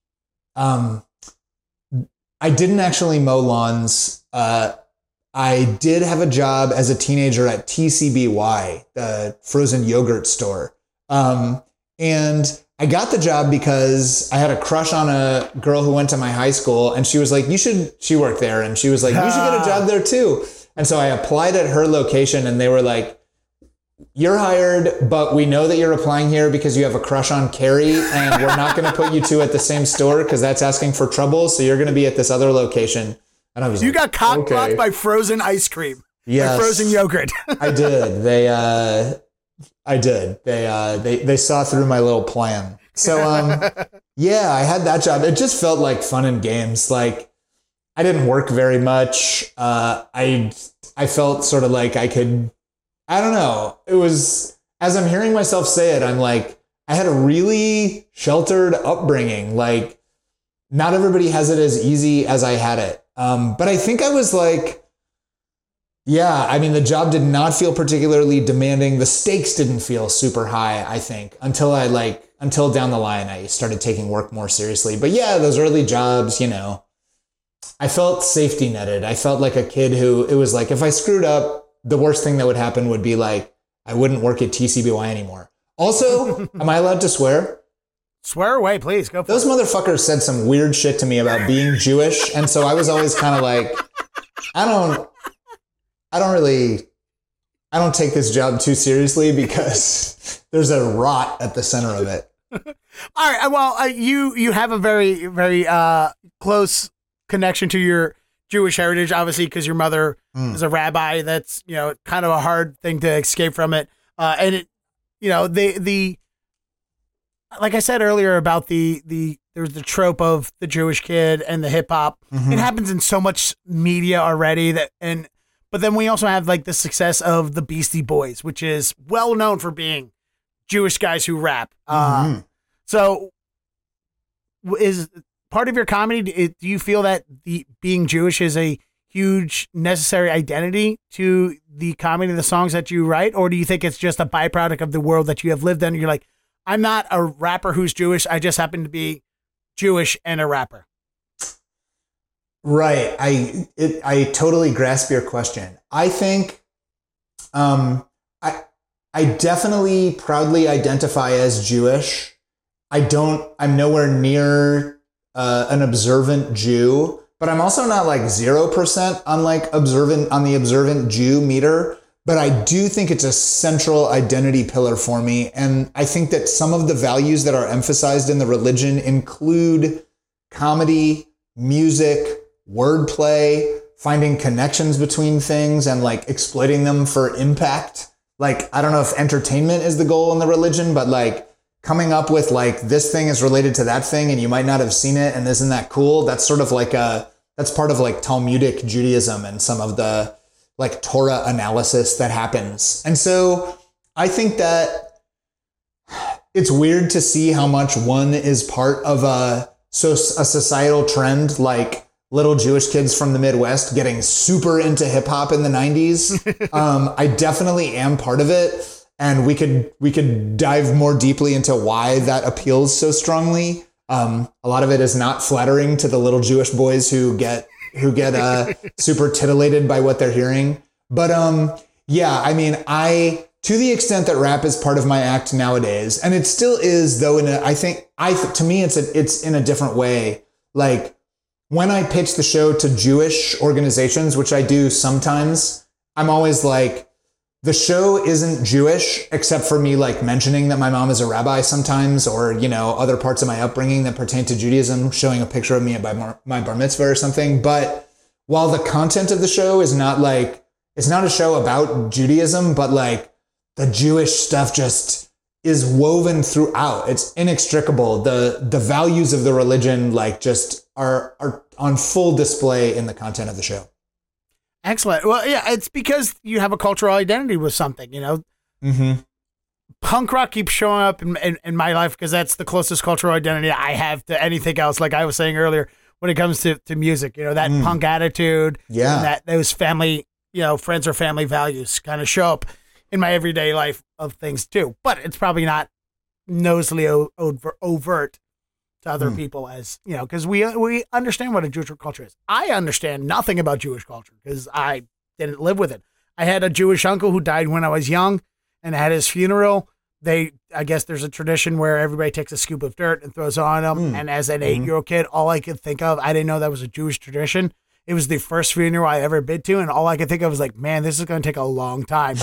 I didn't actually mow lawns. I did have a job as a teenager at TCBY, the frozen yogurt store. And I got the job because I had a crush on a girl who went to my high school and she was like, she worked there and she was like, you should get a job there too. And so I applied at her location and they were like, you're hired, but we know that you're applying here because you have a crush on Carrie and we're not going to put you two at the same store because that's asking for trouble. So you're going to be at this other location. And I was you got cock-blocked by frozen ice cream. Yes. By frozen yogurt. I did. They saw through my little plan. So, yeah, I had that job. It just felt like fun and games. Like I didn't work very much. I felt sort of like I could, I don't know. It was, as I'm hearing myself say it, I'm like, I had a really sheltered upbringing. Like not everybody has it as easy as I had it. But I think I was like, Yeah, I mean, the job did not feel particularly demanding. The stakes didn't feel super high, I think, until down the line, I started taking work more seriously. But yeah, those early jobs, I felt safety netted. I felt like a kid who, it was like, if I screwed up, the worst thing that would happen would be like, I wouldn't work at TCBY anymore. Also, am I allowed to swear? Swear away, please. Go for Those it. motherfuckers said some weird shit to me about being Jewish. And so I was always kind of like, I don't take this job too seriously because there's a rot at the center of it. All right. Well, you have a very, very close connection to your Jewish heritage, obviously, because your mother is a rabbi. That's, kind of a hard thing to escape from it. And it, the like I said earlier about there's the trope of the Jewish kid and the hip hop. It happens in so much media already but then we also have like the success of the Beastie Boys, which is well known for being Jewish guys who rap. So is part of your comedy, do you feel that being Jewish is a huge necessary identity to the comedy, the songs that you write? Or do you think it's just a byproduct of the world that you have lived in? You're like, I'm not a rapper who's Jewish. I just happen to be Jewish and a rapper. Right. I totally grasp your question. I think, I definitely proudly identify as Jewish. I'm nowhere near an observant Jew, but I'm also not like 0% on the observant Jew meter. But I do think it's a central identity pillar for me. And I think that some of the values that are emphasized in the religion include comedy, music, wordplay, finding connections between things and like exploiting them for impact. Like, I don't know if entertainment is the goal in the religion, but like coming up with like, this thing is related to that thing and you might not have seen it. And isn't that cool? That's sort of like that's part of like Talmudic Judaism and some of the like Torah analysis that happens. And so I think that it's weird to see how much one is part of a societal trend, like little Jewish kids from the Midwest getting super into hip hop in the 90s. I definitely am part of it. And we could dive more deeply into why that appeals so strongly. A lot of it is not flattering to the little Jewish boys who get super titillated by what they're hearing. But yeah, I mean, to the extent that rap is part of my act nowadays, and it still is, though, to me, it's in a different way. Like when I pitch the show to Jewish organizations, which I do sometimes, I'm always like, the show isn't Jewish except for me like mentioning that my mom is a rabbi sometimes, or, other parts of my upbringing that pertain to Judaism, showing a picture of me at my bar mitzvah or something. But while the content of the show is not like, it's not a show about Judaism, but like the Jewish stuff just is woven throughout. It's inextricable. The values of the religion like just are on full display in the content of the show. Excellent. Well, yeah, it's because you have a cultural identity with something, Punk rock keeps showing up in my life because that's the closest cultural identity I have to anything else. Like I was saying earlier, when it comes to music, that punk attitude, and that those family, friends or family values kind of show up in my everyday life of things too. But it's probably not noticeably overt to other people, as because we understand what a Jewish culture is. I understand nothing about Jewish culture because I didn't live with it. I had a Jewish uncle who died when I was young, and at his funeral, I guess there's a tradition where everybody takes a scoop of dirt and throws it on him. And as an 8-year-old kid, all I could think of, I didn't know that was a Jewish tradition. It was the first funeral I ever been to, and all I could think of was like, man, this is going to take a long time.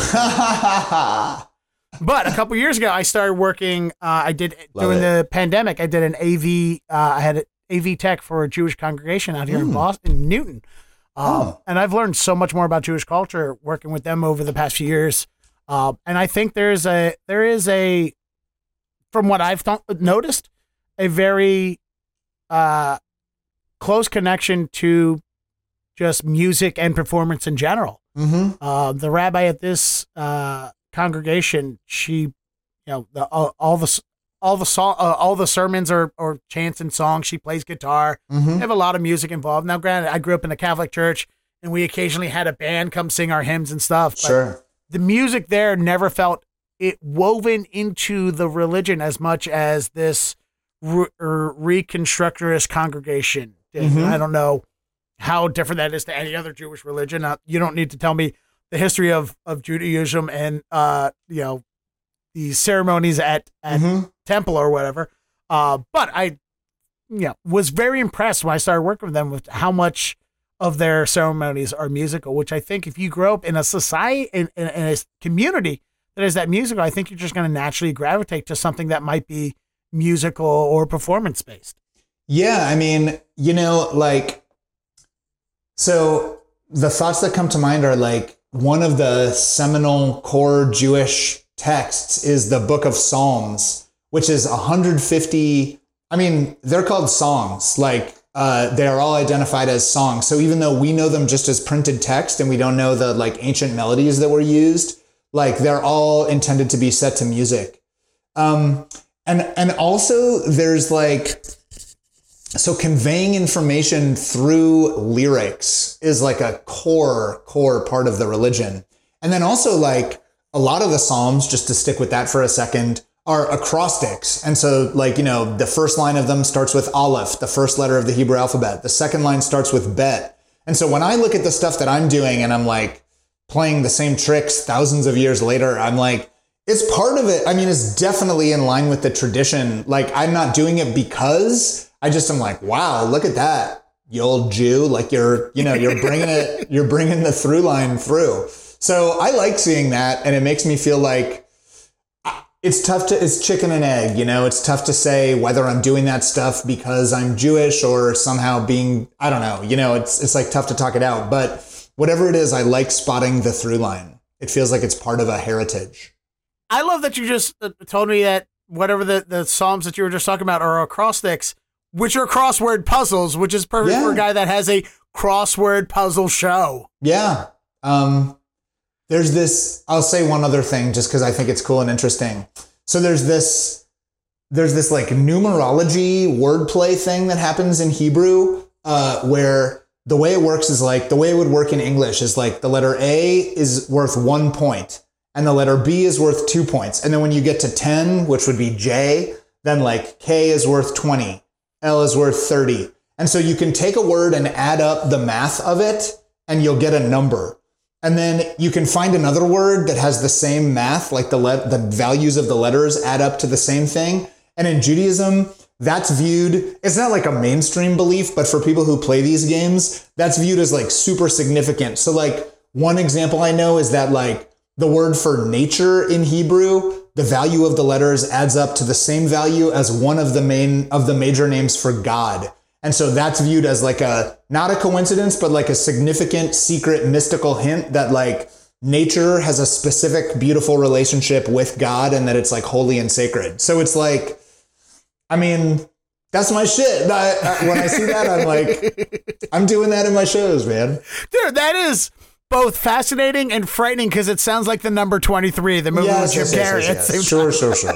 But a couple years ago, I started working. During the pandemic, I did an AV. I had an AV tech for a Jewish congregation out here in Boston, in Newton. And I've learned so much more about Jewish culture working with them over the past few years. And I think there is a, from what I've noticed, a very close connection to just music and performance in general. The rabbi at this congregation, she, all the sermons or chants and songs. She plays guitar. They have a lot of music involved. Now, granted, I grew up in a Catholic church, and we occasionally had a band come sing our hymns and stuff. But Sure. the music there never felt it woven into the religion as much as this reconstructorist congregation did. I don't know how different that is to any other Jewish religion. You don't need to tell me the history of Judaism and the ceremonies at temple or whatever. But I was very impressed when I started working with them with how much of their ceremonies are musical, which I think if you grow up in a society, in a community that is that musical, I think you're just going to naturally gravitate to something that might be musical or performance based. Yeah. I mean, so the thoughts that come to mind are like one of the seminal core Jewish texts is the Book of Psalms, which is 150. I mean, they're called songs. Like they are all identified as songs. So even though we know them just as printed text and we don't know the like ancient melodies that were used, like they're all intended to be set to music. And also there's like, so conveying information through lyrics is like a core part of the religion. And then also like a lot of the Psalms, just to stick with that for a second, are acrostics. And so like, the first line of them starts with Aleph, the first letter of the Hebrew alphabet. The second line starts with Bet. And so when I look at the stuff that I'm doing and I'm like playing the same tricks thousands of years later, I'm like, it's part of it. I mean, it's definitely in line with the tradition. Like I'm not doing it because I just am like, wow, look at that, you old Jew. Like you're bringing it, you're bringing the through line through. So I like seeing that. And it makes me feel like it's chicken and egg, it's tough to say whether I'm doing that stuff because I'm Jewish or somehow being, I don't know, it's like tough to talk it out, but whatever it is, I like spotting the through line. It feels like it's part of a heritage. I love that you just told me that whatever the Psalms that you were just talking about are acrostics, which are crossword puzzles, which is perfect for a guy that has a crossword puzzle show. Yeah. There's this, I'll say one other thing just because I think it's cool and interesting. So there's this like numerology wordplay thing that happens in Hebrew where the way it works is like the way it would work in English is like the letter A is worth 1 point and the letter B is worth 2 points. And then when you get to 10, which would be J, then like K is worth 20. L is worth 30. And so you can take a word and add up the math of it and you'll get a number. And then you can find another word that has the same math, like the values of the letters add up to the same thing. And in Judaism, that's viewed, it's not like a mainstream belief, but for people who play these games, that's viewed as like super significant. So like one example I know is that like the word for nature in Hebrew, the value of the letters adds up to the same value as one of the major names for God. And so that's viewed as like not a coincidence, but like a significant secret mystical hint that like nature has a specific beautiful relationship with God and that it's like holy and sacred. So it's like, I mean, that's my shit. When I see that, I'm like, I'm doing that in my shows, man. Dude, that is both fascinating and frightening because it sounds like the number 23, the movie with Jim Carrey. Yes. Sure.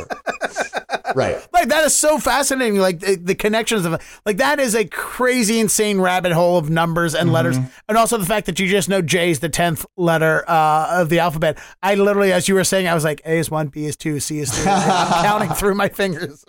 Right. Like that is so fascinating. Like the connections of like that is a crazy, insane rabbit hole of numbers and letters. And also the fact that you just know J is the 10th letter of the alphabet. I literally, as you were saying, I was like, A is 1, B is 2, C is 3. I'm counting through my fingers.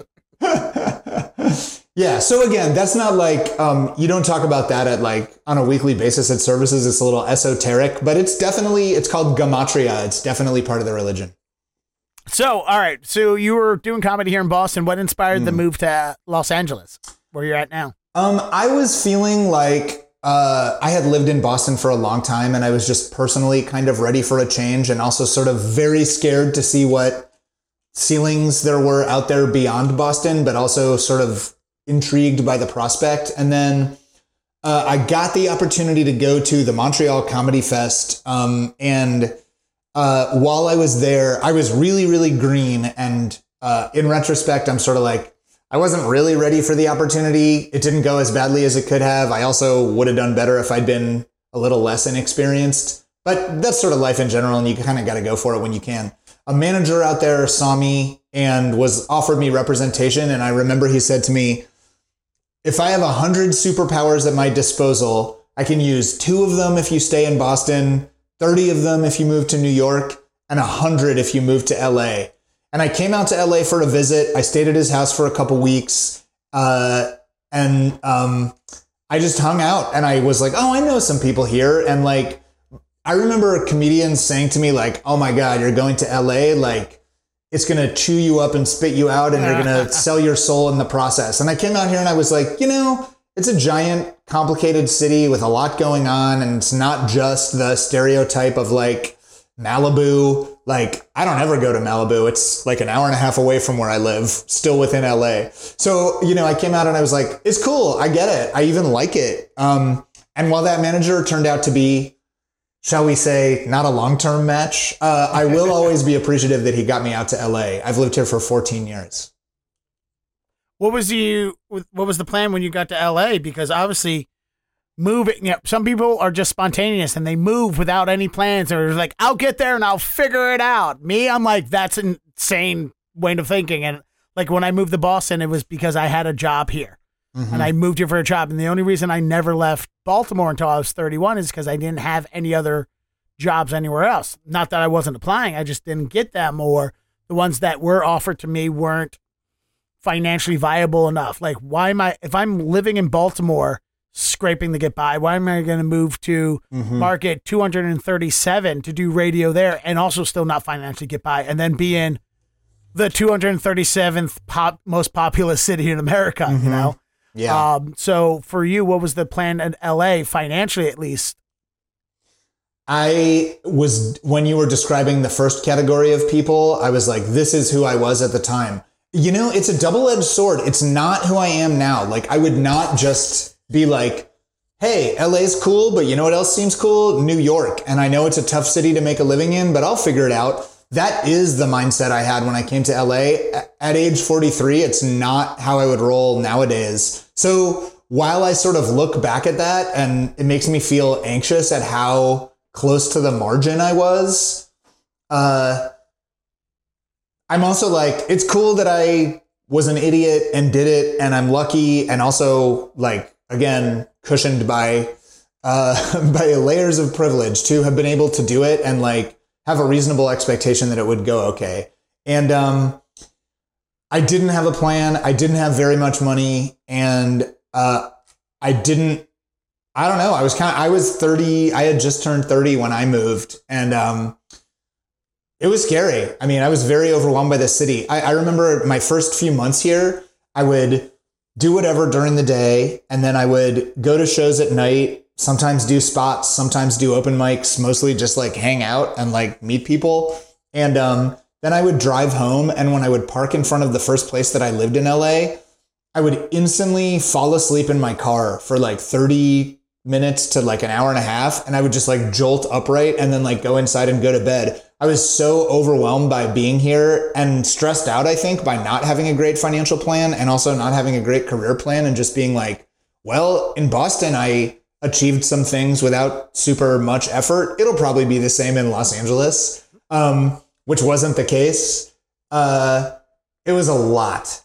Yeah. So again, that's not like, you don't talk about that at like on a weekly basis at services. It's a little esoteric, but it's called gematria. It's definitely part of the religion. So, all right. So you were doing comedy here in Boston. What inspired the move to Los Angeles, where you're at now? I was feeling like I had lived in Boston for a long time and I was just personally kind of ready for a change and also sort of very scared to see what ceilings there were out there beyond Boston, but also sort of intrigued by the prospect. And then I got the opportunity to go to the Montreal Comedy Fest. And while I was there, I was really, really green. And in retrospect, I'm sort of like, I wasn't really ready for the opportunity. It didn't go as badly as it could have. I also would have done better if I'd been a little less inexperienced. But that's sort of life in general, and you kind of got to go for it when you can. A manager out there saw me and offered me representation. And I remember he said to me, if I have 100 superpowers at my disposal, I can use 2 of them if you stay in Boston, 30 of them if you move to New York, and 100 if you move to LA. And I came out to LA for a visit. I stayed at his house for a couple weeks. I just hung out and I was like, oh, I know some people here. And like, I remember comedians saying to me like, oh my God, you're going to LA. Like it's going to chew you up and spit you out and you're going to sell your soul in the process. And I came out here and I was like, you know, it's a giant, complicated city with a lot going on. And it's not just the stereotype of like Malibu. Like I don't ever go to Malibu. It's like an hour and a half away from where I live, still within LA. So, you know, I came out and I was like, it's cool. I get it. I even like it. And while that manager turned out to be, shall we say, not a long-term match, I will always be appreciative that he got me out to LA. I've lived here for 14 years. What was the plan when you got to LA? Because obviously moving, some people are just spontaneous and they move without any plans. Or like, I'll get there and I'll figure it out. Me, I'm like, that's an insane way of thinking. And like when I moved to Boston, it was because I had a job here. And I moved here for a job. And the only reason I never left Baltimore until I was 31 is because I didn't have any other jobs anywhere else. Not that I wasn't applying. I just didn't get them, or the ones that were offered to me weren't financially viable enough. Like, if I'm living in Baltimore scraping to get by, why am I going to move to Market 237 to do radio there and also still not financially get by and then be in the 237th most populous city in America, you know? Yeah. So for you, what was the plan in LA financially, at least? When you were describing the first category of people, I was like, this is who I was at the time. You know, it's a double-edged sword. It's not who I am now. Like I would not just be like, hey, LA's cool, but you know what else seems cool? New York. And I know it's a tough city to make a living in, but I'll figure it out. That is the mindset I had when I came to LA. At age 43, it's not how I would roll nowadays. So while I sort of look back at that and it makes me feel anxious at how close to the margin I was, I'm also like, it's cool that I was an idiot and did it, and I'm lucky and also like, again, cushioned by layers of privilege to have been able to do it and like have a reasonable expectation that it would go okay. And I didn't have a plan. I didn't have very much money, and I don't know. I was 30. I had just turned 30 when I moved, and it was scary. I mean, I was very overwhelmed by the city. I remember my first few months here, I would do whatever during the day, and then I would go to shows at night, sometimes do spots, sometimes do open mics, mostly just like hang out and like meet people. And then I would drive home, and when I would park in front of the first place that I lived in LA, I would instantly fall asleep in my car for like 30 minutes to like an hour and a half. And I would just like jolt upright and then like go inside and go to bed. I was so overwhelmed by being here and stressed out, I think, by not having a great financial plan and also not having a great career plan and just being like, well, in Boston, I achieved some things without super much effort. It'll probably be the same in Los Angeles, which wasn't the case. It was a lot.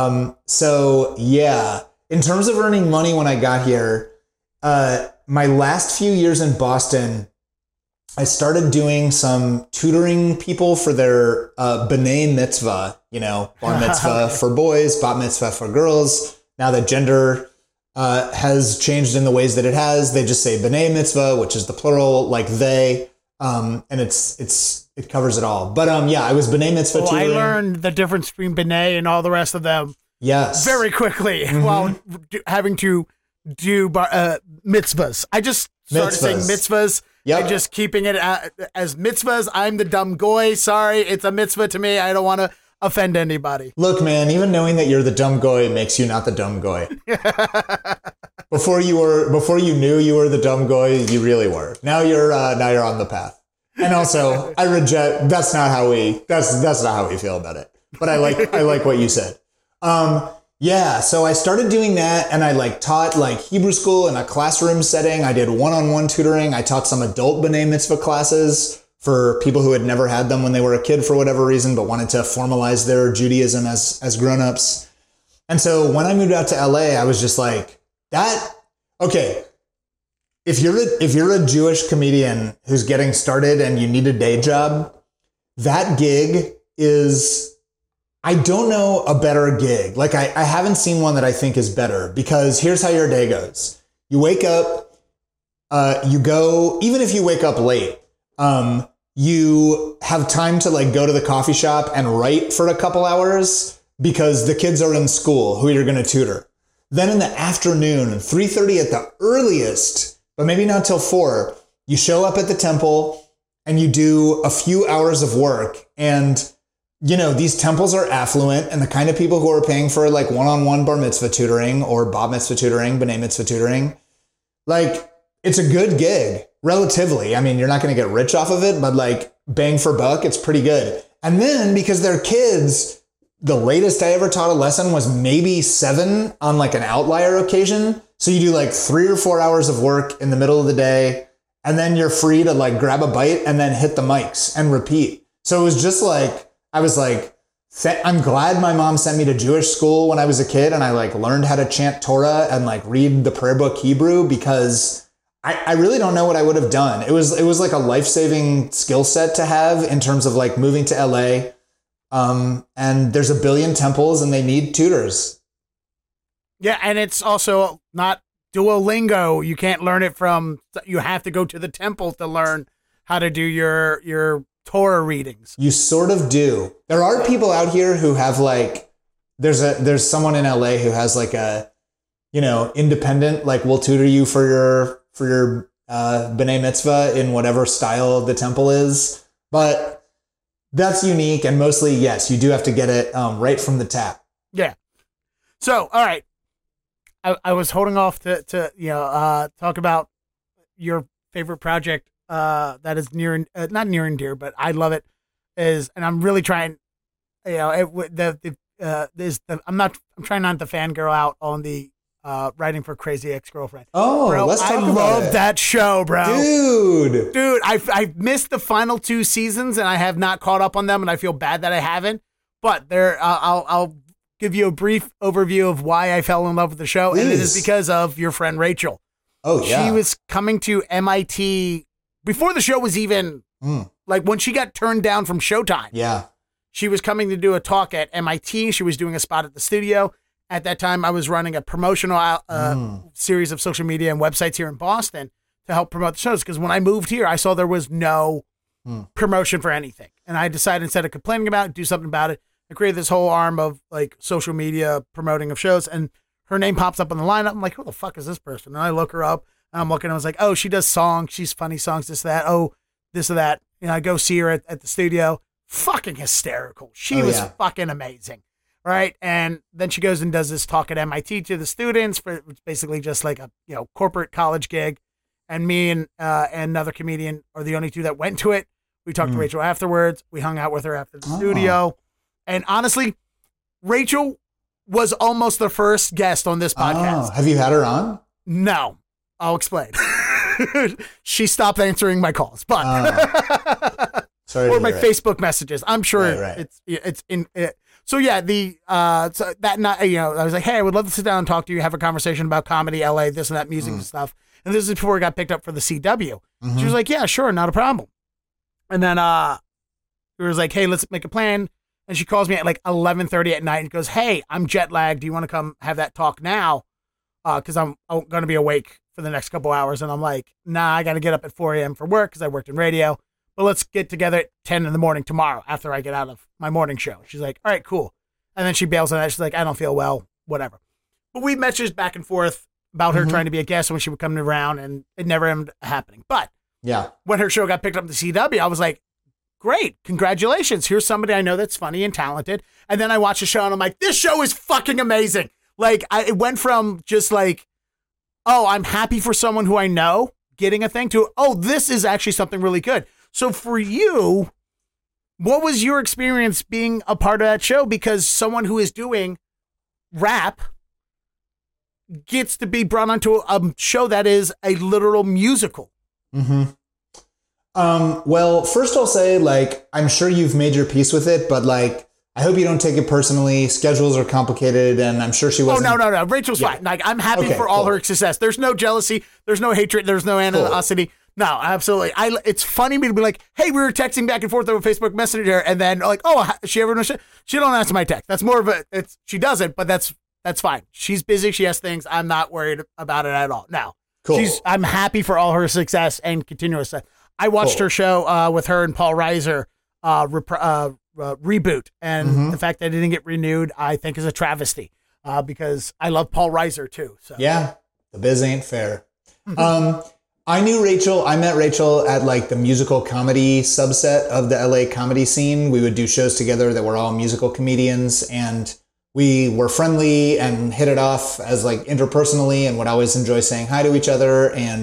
So yeah, in terms of earning money when I got here, my last few years in Boston, I started doing some tutoring people for their b'nai mitzvah, you know, bar mitzvah for boys, bat mitzvah for girls. Now that gender has changed in the ways that it has, they just say b'nai mitzvah, which is the plural, like they, and it covers it all. But yeah, I was b'nai mitzvah tutoring. I learned the difference between b'nai and all the rest of them. Yes, very quickly while having to do mitzvahs. I just started saying mitzvahs. Yep. And just keeping it as mitzvahs. I'm the dumb goy. Sorry, it's a mitzvah to me. I don't want to offend anybody. Look, man, even knowing that you're the dumb goy makes you not the dumb goy. Before you knew you were the dumb goy, you really were. Now you're on the path. And also, I reject. That's not how we feel about it. But I like what you said. Yeah, so I started doing that, and I like taught like Hebrew school in a classroom setting. I did one-on-one tutoring. I taught some adult b'nai mitzvah classes for people who had never had them when they were a kid for whatever reason, but wanted to formalize their Judaism as grown-ups. And so when I moved out to LA, I was just like, okay, if you're a Jewish comedian who's getting started and you need a day job, that gig is, I don't know a better gig. Like I haven't seen one that I think is better, because here's how your day goes. You wake up, you go, even if you wake up late, you have time to like go to the coffee shop and write for a couple hours because the kids are in school who you're going to tutor. Then in the afternoon, 3:30 at the earliest, but maybe not till 4, you show up at the temple and you do a few hours of work. And, you know, these temples are affluent, and the kind of people who are paying for like one-on-one bar mitzvah tutoring or bar mitzvah tutoring, b'nai mitzvah tutoring, like it's a good gig relatively. I mean, you're not going to get rich off of it, but like bang for buck, it's pretty good. And then because they're kids, the latest I ever taught a lesson was maybe 7 on like an outlier occasion. So you do like 3 or 4 hours of work in the middle of the day, and then you're free to like grab a bite and then hit the mics and repeat. So it was just like, I was like, I'm glad my mom sent me to Jewish school when I was a kid, and I like learned how to chant Torah and like read the prayer book Hebrew, because I really don't know what I would have done. It was like a life-saving skill set to have in terms of like moving to LA. And there's a billion temples and they need tutors. Yeah. And it's also not Duolingo. You can't learn it from, you have to go to the temple to learn how to do your Torah readings. You sort of do. There are people out here who have like, there's someone in LA who has like a, you know, independent, like we'll tutor you for your b'nai mitzvah in whatever style the temple is. But that's unique, and mostly, yes, you do have to get it right from the tap. Yeah. So, all right. I was holding off to talk about your favorite project that is not near and dear, but I love it. And I'm really trying. You know, I'm trying not to fangirl out on the writing for Crazy Ex-Girlfriend. Oh, bro, let's talk about it. I love that show, bro. Dude, I've missed the final 2 seasons and I have not caught up on them, and I feel bad that I haven't. But I'll give you a brief overview of why I fell in love with the show. Please. And it is because of your friend Rachel. Oh, yeah. She was coming to MIT before the show was even, like when she got turned down from Showtime. Yeah. She was coming to do a talk at MIT. She was doing a spot at the studio. At that time, I was running a promotional series of social media and websites here in Boston to help promote the shows. Because when I moved here, I saw there was no promotion for anything. And I decided, instead of complaining about it, do something about it. I created this whole arm of like social media promoting of shows. And her name pops up on the lineup. I'm like, who the fuck is this person? And I look her up. And I'm looking, I was like, oh, she does songs. She's funny songs, this, that. Oh, this or that. You know, I go see her at the studio. Fucking hysterical. She was fucking amazing. Right. And then she goes and does this talk at MIT to the students, for it's basically just like a, you know, corporate college gig. And me and another comedian are the only 2 that went to it. We talked to Rachel afterwards. We hung out with her after the studio. And honestly, Rachel was almost the first guest on this podcast. Have you had her on? No. I'll explain. She stopped answering my calls, but sorry, or my Facebook messages. I'm sure right. it's in it. So yeah, so that night, you know, I was like, hey, I would love to sit down and talk to you, have a conversation about comedy, LA, this and that, music and stuff. And this is before I got picked up for the CW. She was like, yeah, sure, not a problem. And then it was like, hey, let's make a plan. And she calls me at like 11:30 at night and goes, hey, I'm jet lagged. Do you want to come have that talk now? Because I'm going to be awake for the next couple hours. And I'm like, nah, I got to get up at 4 a.m. for work because I worked in radio. But let's get together at 10 in the morning tomorrow after I get out of my morning show. She's like, all right, cool. And then she bails on that. She's like, I don't feel well, whatever. But we messaged back and forth about her trying to be a guest when she would come around, and it never ended up happening. But yeah, when her show got picked up at the CW, I was like, great, congratulations. Here's somebody I know that's funny and talented. And then I watched the show and I'm like, this show is fucking amazing. Like, it went from just like, oh, I'm happy for someone who I know getting a thing, to, oh, this is actually something really good. So for you, what was your experience being a part of that show? Because someone who is doing rap gets to be brought onto a show that is a literal musical. Well, first I'll say, like, I'm sure you've made your peace with it, but like, I hope you don't take it personally. Schedules are complicated, and I'm sure she wasn't. Oh, no. Rachel's fine. Like, I'm happy for all her success. There's no jealousy. There's no hatred. There's no animosity. No, absolutely. It's funny to be like, hey, we were texting back and forth over Facebook Messenger, and then like, oh, she ever knows? She don't answer my text. That's more of she doesn't, but that's fine. She's busy. She has things. I'm not worried about it at all. Now, I'm happy for all her success and continuous. I watched her show with her and Paul Reiser reboot, and the fact that it didn't get renewed, I think, is a travesty because I love Paul Reiser too. So yeah, the biz ain't fair. I met Rachel at like the musical comedy subset of the LA comedy scene. We would do shows together that were all musical comedians, and we were friendly and hit it off as like interpersonally and would always enjoy saying hi to each other. And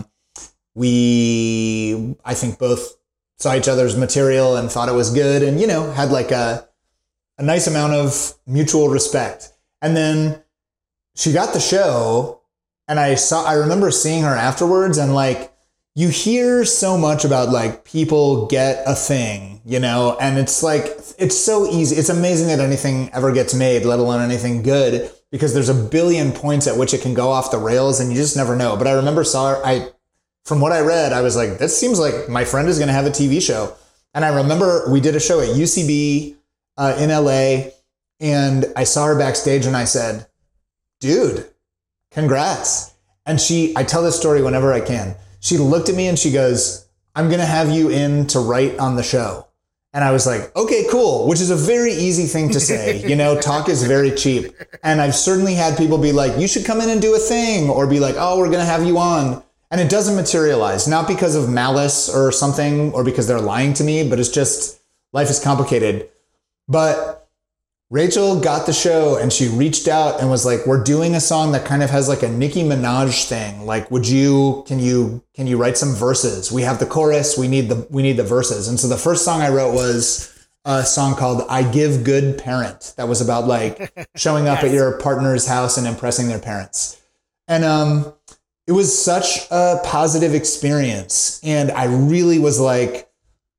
I think both saw each other's material and thought it was good, and, had like a nice amount of mutual respect. And then she got the show, and I remember seeing her afterwards, and like, you hear so much about like people get a thing, and it's like, it's so easy. It's amazing that anything ever gets made, let alone anything good, because there's a billion points at which it can go off the rails and you just never know. But I remember from what I read, I was like, this seems like my friend is going to have a TV show. And I remember we did a show at UCB in LA, and I saw her backstage and I said, dude, congrats. And I tell this story whenever I can. She looked at me and she goes, I'm going to have you in to write on the show. And I was like, okay, cool, which is a very easy thing to say. Talk is very cheap. And I've certainly had people be like, you should come in and do a thing, or be like, oh, we're going to have you on. And it doesn't materialize, not because of malice or something, or because they're lying to me, but it's just, life is complicated. But Rachel got the show and she reached out and was like, we're doing a song that kind of has like a Nicki Minaj thing. Like, can you write some verses? We have the chorus. We need the verses. And so the first song I wrote was a song called I Give Good Parent. That was about like showing up at your partner's house and impressing their parents. And, it was such a positive experience. And I really was like,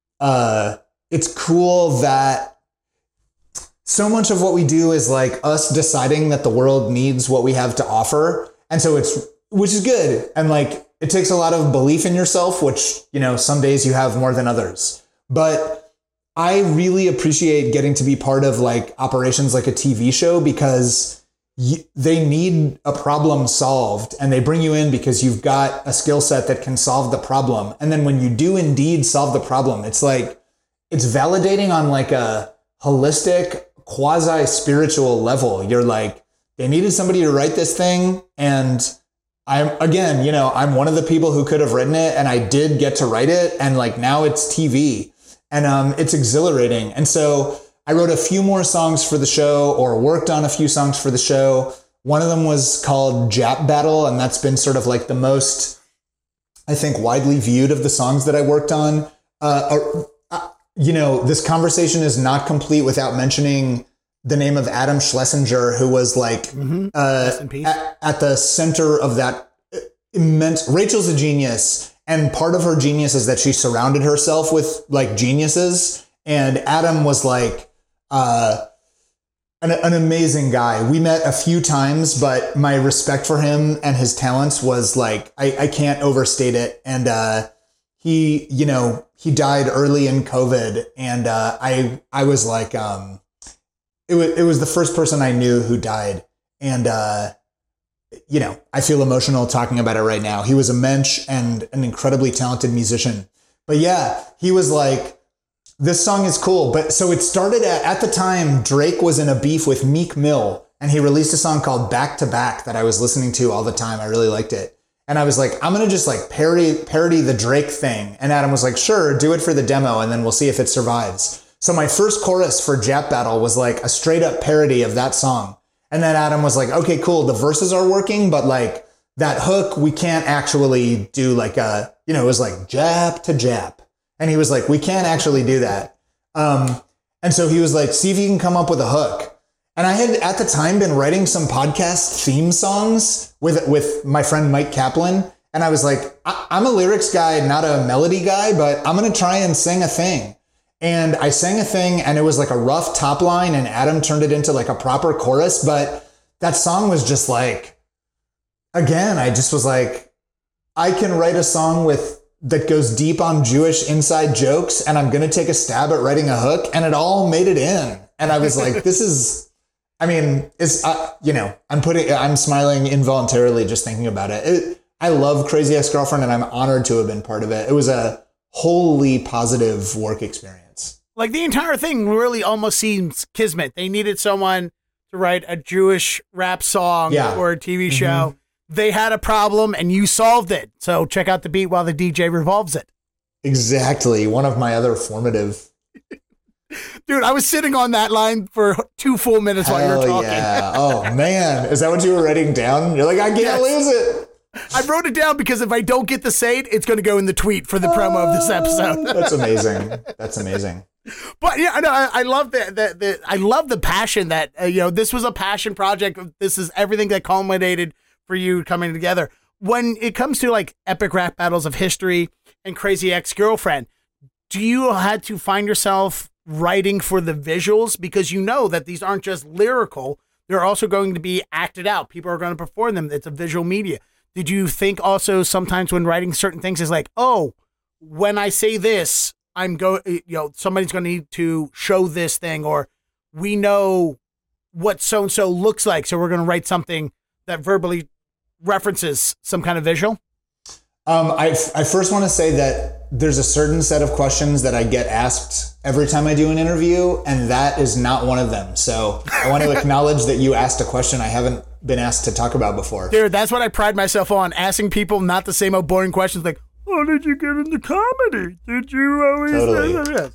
it's cool that so much of what we do is like us deciding that the world needs what we have to offer. And so which is good. And like, it takes a lot of belief in yourself, which, some days you have more than others. But I really appreciate getting to be part of like operations like a TV show, because they need a problem solved, and they bring you in because you've got a skill set that can solve the problem. And then when you do indeed solve the problem, it's like, it's validating on like a holistic, quasi-spiritual level. You're like, they needed somebody to write this thing. And I'm one of the people who could have written it, and I did get to write it. And like, now it's TV, and it's exhilarating. And so I wrote a few more songs for the show, or worked on a few songs for the show. One of them was called Jap Battle, and that's been sort of like the most, I think, widely viewed of the songs that I worked on. This conversation is not complete without mentioning the name of Adam Schlesinger, who was like at the center of that immense. Rachel's a genius, and part of her genius is that she surrounded herself with like geniuses. And Adam was like an amazing guy. We met a few times, but my respect for him and his talents was like, I can't overstate it. And he died early in COVID, and I was like, it was the first person I knew who died. And I feel emotional talking about it right now. He was a mensch and an incredibly talented musician. But yeah, he was like, this song is cool. But so it started at the time, Drake was in a beef with Meek Mill, and he released a song called Back to Back that I was listening to all the time. I really liked it. And I was like, I'm going to just like parody the Drake thing. And Adam was like, sure, do it for the demo, and then we'll see if it survives. So my first chorus for Jap Battle was like a straight up parody of that song. And then Adam was like, okay, cool. The verses are working, but like that hook, we can't actually do like it was like Jap to Jap. And he was like, we can't actually do that. And so he was like, see if you can come up with a hook. And I had at the time been writing some podcast theme songs with my friend Mike Kaplan. And I was like, I'm a lyrics guy, not a melody guy, but I'm going to try and sing a thing. And I sang a thing and it was like a rough top line and Adam turned it into like a proper chorus. But that song was just like, again, I just was like, I can write a song that goes deep on Jewish inside jokes and I'm going to take a stab at writing a hook, and it all made it in. And I was like, this is, I mean, it's, I'm smiling involuntarily just thinking about it. I love Crazy Ex-Girlfriend and I'm honored to have been part of it. It was a wholly positive work experience. Like the entire thing really almost seems kismet. They needed someone to write a Jewish rap song or a TV show. They had a problem and you solved it. So check out the beat while the DJ revolves it. Exactly. One of my other formative. Dude, I was sitting on that line for 2 full minutes while you were talking. Yeah. Oh man. Is that what you were writing down? You're like, I can't lose it. I wrote it down because if I don't get to say it, it's going to go in the tweet for the promo of this episode. That's amazing. That's amazing. But yeah, I love I love the passion that, this was a passion project. This is everything that culminated for you coming together. When it comes to like epic rap battles of history and Crazy Ex-Girlfriend, do you had to find yourself writing for the visuals? Because you know that these aren't just lyrical. They're also going to be acted out. People are going to perform them. It's a visual media. Did you think also sometimes when writing certain things is like, oh, when I say this, somebody's going to need to show this thing, or we know what so-and-so looks like, so we're going to write something that verbally references some kind of visual? I first want to say that there's a certain set of questions that I get asked every time I do an interview, and that is not one of them. So I want to acknowledge that you asked a question I haven't been asked to talk about before. Dude, that's what I pride myself on, asking people not the same old boring questions like, oh, did you get into comedy? Did you always? Totally.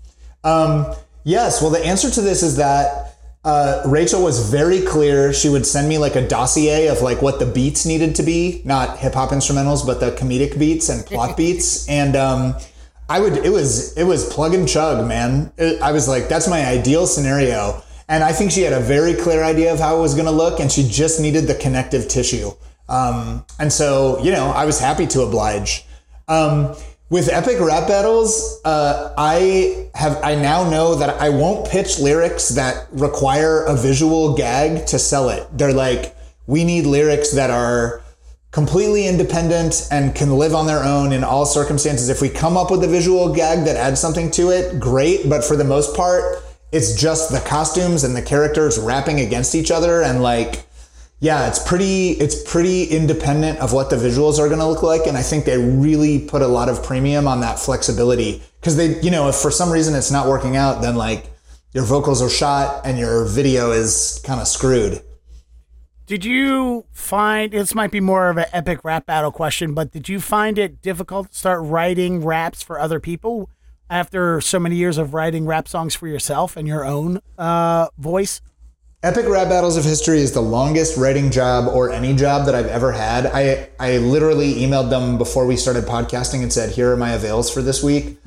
Yes. Well, the answer to this is that Rachel was very clear. She would send me like a dossier of like what the beats needed to be, not hip hop instrumentals, but the comedic beats and plot beats. And it was plug and chug, man. I was like, that's my ideal scenario. And I think she had a very clear idea of how it was going to look, and she just needed the connective tissue. And so, I was happy to oblige. With epic rap battles, I now know that I won't pitch lyrics that require a visual gag to sell it. They're like, we need lyrics that are completely independent and can live on their own in all circumstances. If we come up with a visual gag that adds something to it, great. But for the most part, it's just the costumes and the characters rapping against each other. And like, yeah, it's pretty independent of what the visuals are going to look like. And I think they really put a lot of premium on that flexibility, because they, if for some reason it's not working out, then like your vocals are shot and your video is kind of screwed. Did you find, this might be more of an epic rap battle question, but did you find it difficult to start writing raps for other people after so many years of writing rap songs for yourself and your own voice? Epic Rap Battles of History is the longest writing job or any job that I've ever had. I literally emailed them before we started podcasting and said, here are my avails for this week.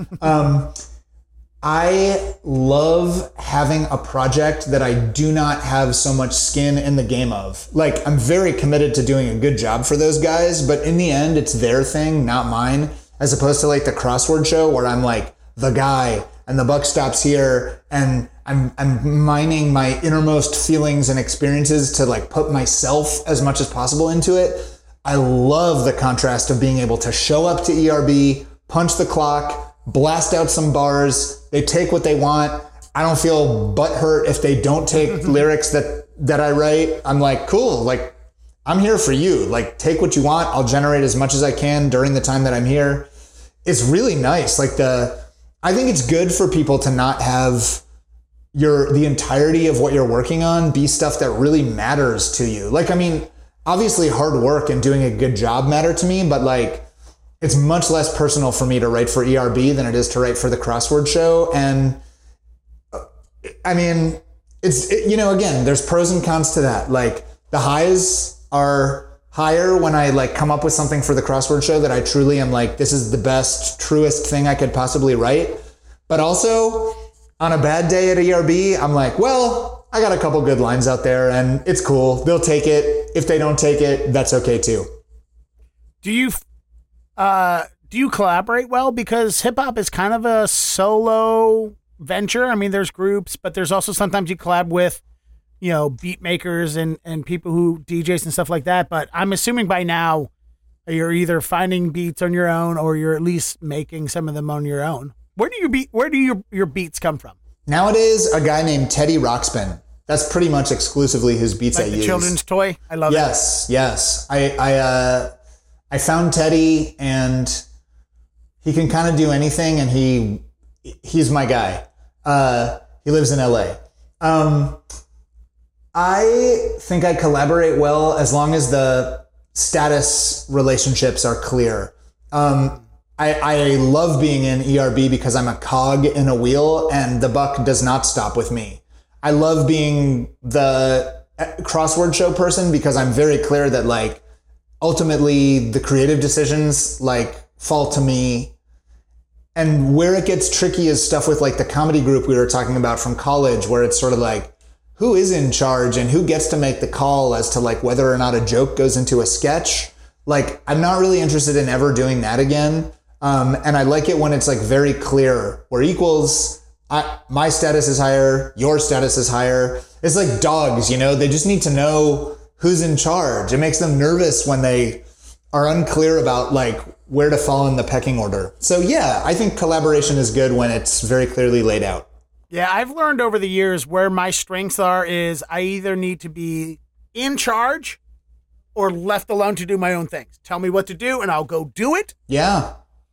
I love having a project that I do not have so much skin in the game of. Like, I'm very committed to doing a good job for those guys, but in the end, it's their thing, not mine, as opposed to like the crossword show where I'm like the guy and the buck stops here and I'm mining my innermost feelings and experiences to like put myself as much as possible into it. I love the contrast of being able to show up to ERB, punch the clock, blast out some bars. They take what they want. I don't feel butthurt if they don't take lyrics that I write. I'm like, cool. Like, I'm here for you. Like, take what you want. I'll generate as much as I can during the time that I'm here. It's really nice. Like I think it's good for people to not have the entirety of what you're working on be stuff that really matters to you. Like, I mean, obviously hard work and doing a good job matter to me, but like, it's much less personal for me to write for ERB than it is to write for the crossword show. And I mean, again, there's pros and cons to that. Like, the highs are higher when I like come up with something for the crossword show that I truly am like, this is the best, truest thing I could possibly write. But also on a bad day at ERB, I'm like, well, I got a couple good lines out there and it's cool. They'll take it. If they don't take it, that's okay too. Do Do you collaborate well? Because hip hop is kind of a solo venture. I mean, there's groups, but there's also sometimes you collab with, beat makers and people who DJs and stuff like that. But I'm assuming by now you're either finding beats on your own or you're at least making some of them on your own. Where do your beats come from? Nowadays, a guy named Teddy Rockspin. That's pretty much exclusively his beats like I the use. Children's toy. I love it. Yes. I found Teddy, and he can kind of do anything, and he's my guy. He lives in LA. I think I collaborate well as long as the status relationships are clear. I love being in ERB because I'm a cog in a wheel and the buck does not stop with me. I love being the crossword show person because I'm very clear that like ultimately the creative decisions like fall to me. And where it gets tricky is stuff with like the comedy group we were talking about from college, where it's sort of like, who is in charge and who gets to make the call as to like whether or not a joke goes into a sketch. Like, I'm not really interested in ever doing that again. And I like it when it's like very clear. We're equals. My status is higher. Your status is higher. It's like dogs, they just need to know who's in charge. It makes them nervous when they are unclear about like where to fall in the pecking order. So yeah, I think collaboration is good when it's very clearly laid out. Yeah, I've learned over the years where my strengths are is I either need to be in charge or left alone to do my own things. Tell me what to do and I'll go do it. Yeah.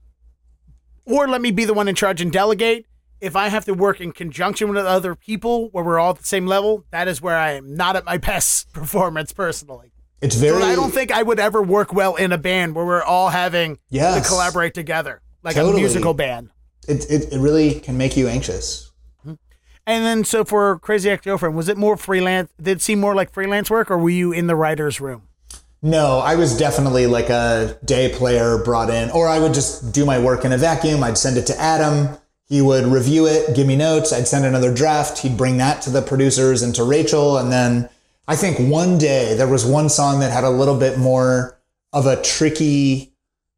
Or let me be the one in charge and delegate. If I have to work in conjunction with other people where we're all at the same level, that is where I am not at my best performance personally. It's very. So I don't think I would ever work well in a band where we're all having to collaborate together, like a musical band. It really can make you anxious. And then, so for Crazy Ex-Girlfriend, was it more freelance? Did it seem more like freelance work, or were you in the writer's room? No, I was definitely like a day player brought in, or I would just do my work in a vacuum. I'd send it to Adam. He would review it, give me notes. I'd send another draft. He'd bring that to the producers and to Rachel. And then I think one day there was one song that had a little bit more of a tricky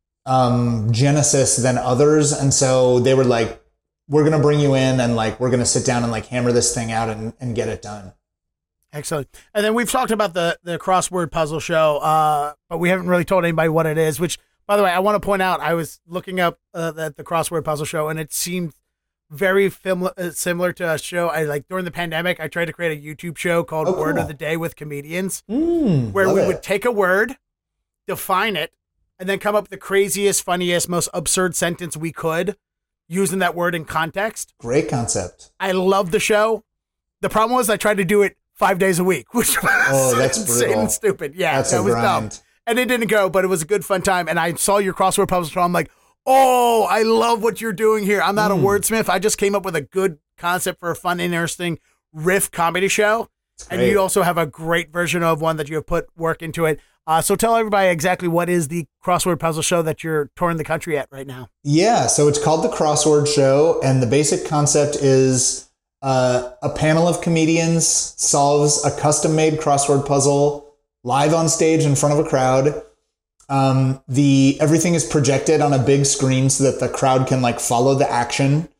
genesis than others. And so they were like, we're going to bring you in and like, we're going to sit down and like hammer this thing out and get it done. Excellent. And then we've talked about the crossword puzzle show, but we haven't really told anybody what it is, which, by the way, I want to point out, I was looking up the crossword puzzle show and it seemed very similar to a show I like during the pandemic. I tried to create a YouTube show called Word of the Day with Comedians, where we would take a word, define it, and then come up with the craziest, funniest, most absurd sentence we could using that word in context. Great concept. I love the show. The problem was I tried to do it 5 days a week, which was that's insane brutal. and stupid. Yeah, that's that was dumb. And it didn't go, but it was a good fun time. And I saw your crossword puzzle show. I'm like, oh, I love what you're doing here. I'm not a wordsmith. I just came up with a good concept for a fun, interesting riff comedy show. And you also have a great version of one that you have put work into it. So tell everybody exactly what is the crossword puzzle show that you're touring the country at right now. Yeah, so it's called The Crossword Show. And the basic concept is a panel of comedians solves a custom-made crossword puzzle live on stage in front of a crowd. Everything is projected on a big screen so that the crowd can like follow the action.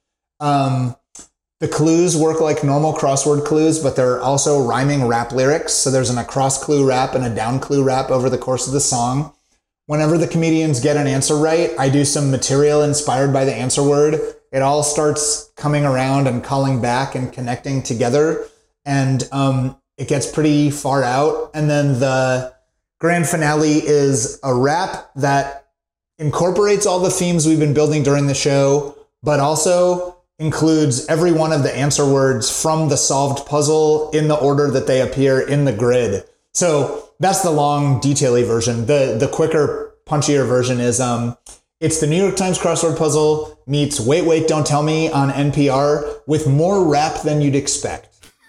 The clues work like normal crossword clues, but they're also rhyming rap lyrics. So there's an across clue rap and a down clue rap over the course of the song. Whenever the comedians get an answer right, I do some material inspired by the answer word. It all starts coming around and calling back and connecting together. And it gets pretty far out. And then the grand finale is a rap that incorporates all the themes we've been building during the show, but also includes every one of the answer words from the solved puzzle in the order that they appear in the grid. So that's the long, detail-y version. The quicker, punchier version is it's the New York Times crossword puzzle meets Wait, Wait, Don't Tell Me on NPR with more rap than you'd expect.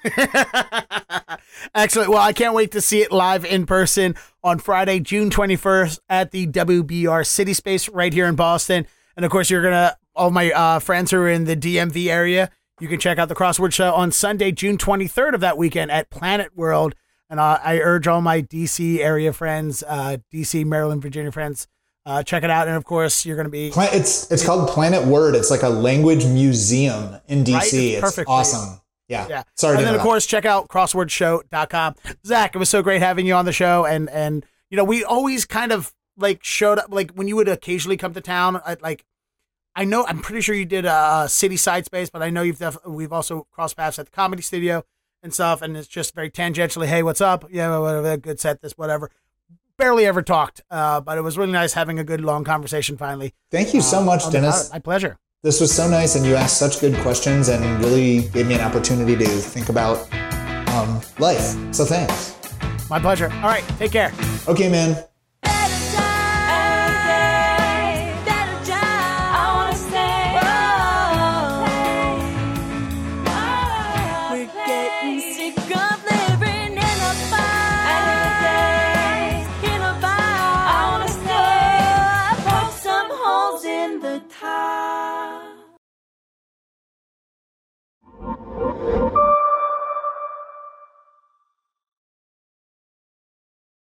Excellent. Well, I can't wait to see it live in person on Friday, June 21st at the WBR City Space right here in Boston. And of course, all my friends who are in the DMV area, you can check out the Crossword Show on Sunday, June 23rd of that weekend at Planet World. And I urge all my DC area friends, DC, Maryland, Virginia friends Check it out. And of course, you're going to be... It's called Planet Word. It's like a language museum in DC. Right? It's awesome. Yeah. Sorry. And then, of course, check out crosswordshow.com. Zach, it was so great having you on the show. And you know, we always kind of like showed up, like when you would occasionally come to town, I'm pretty sure you did a city side space, but I know we've also crossed paths at the Comedy Studio and stuff. And it's just very tangentially, hey, what's up? Yeah, whatever, good set, this, whatever. Barely ever talked, but it was really nice having a good long conversation finally. Thank you so much, Dennis. My pleasure. This was so nice, and you asked such good questions and really gave me an opportunity to think about life. So thanks. My pleasure. All right, take care. Okay, man.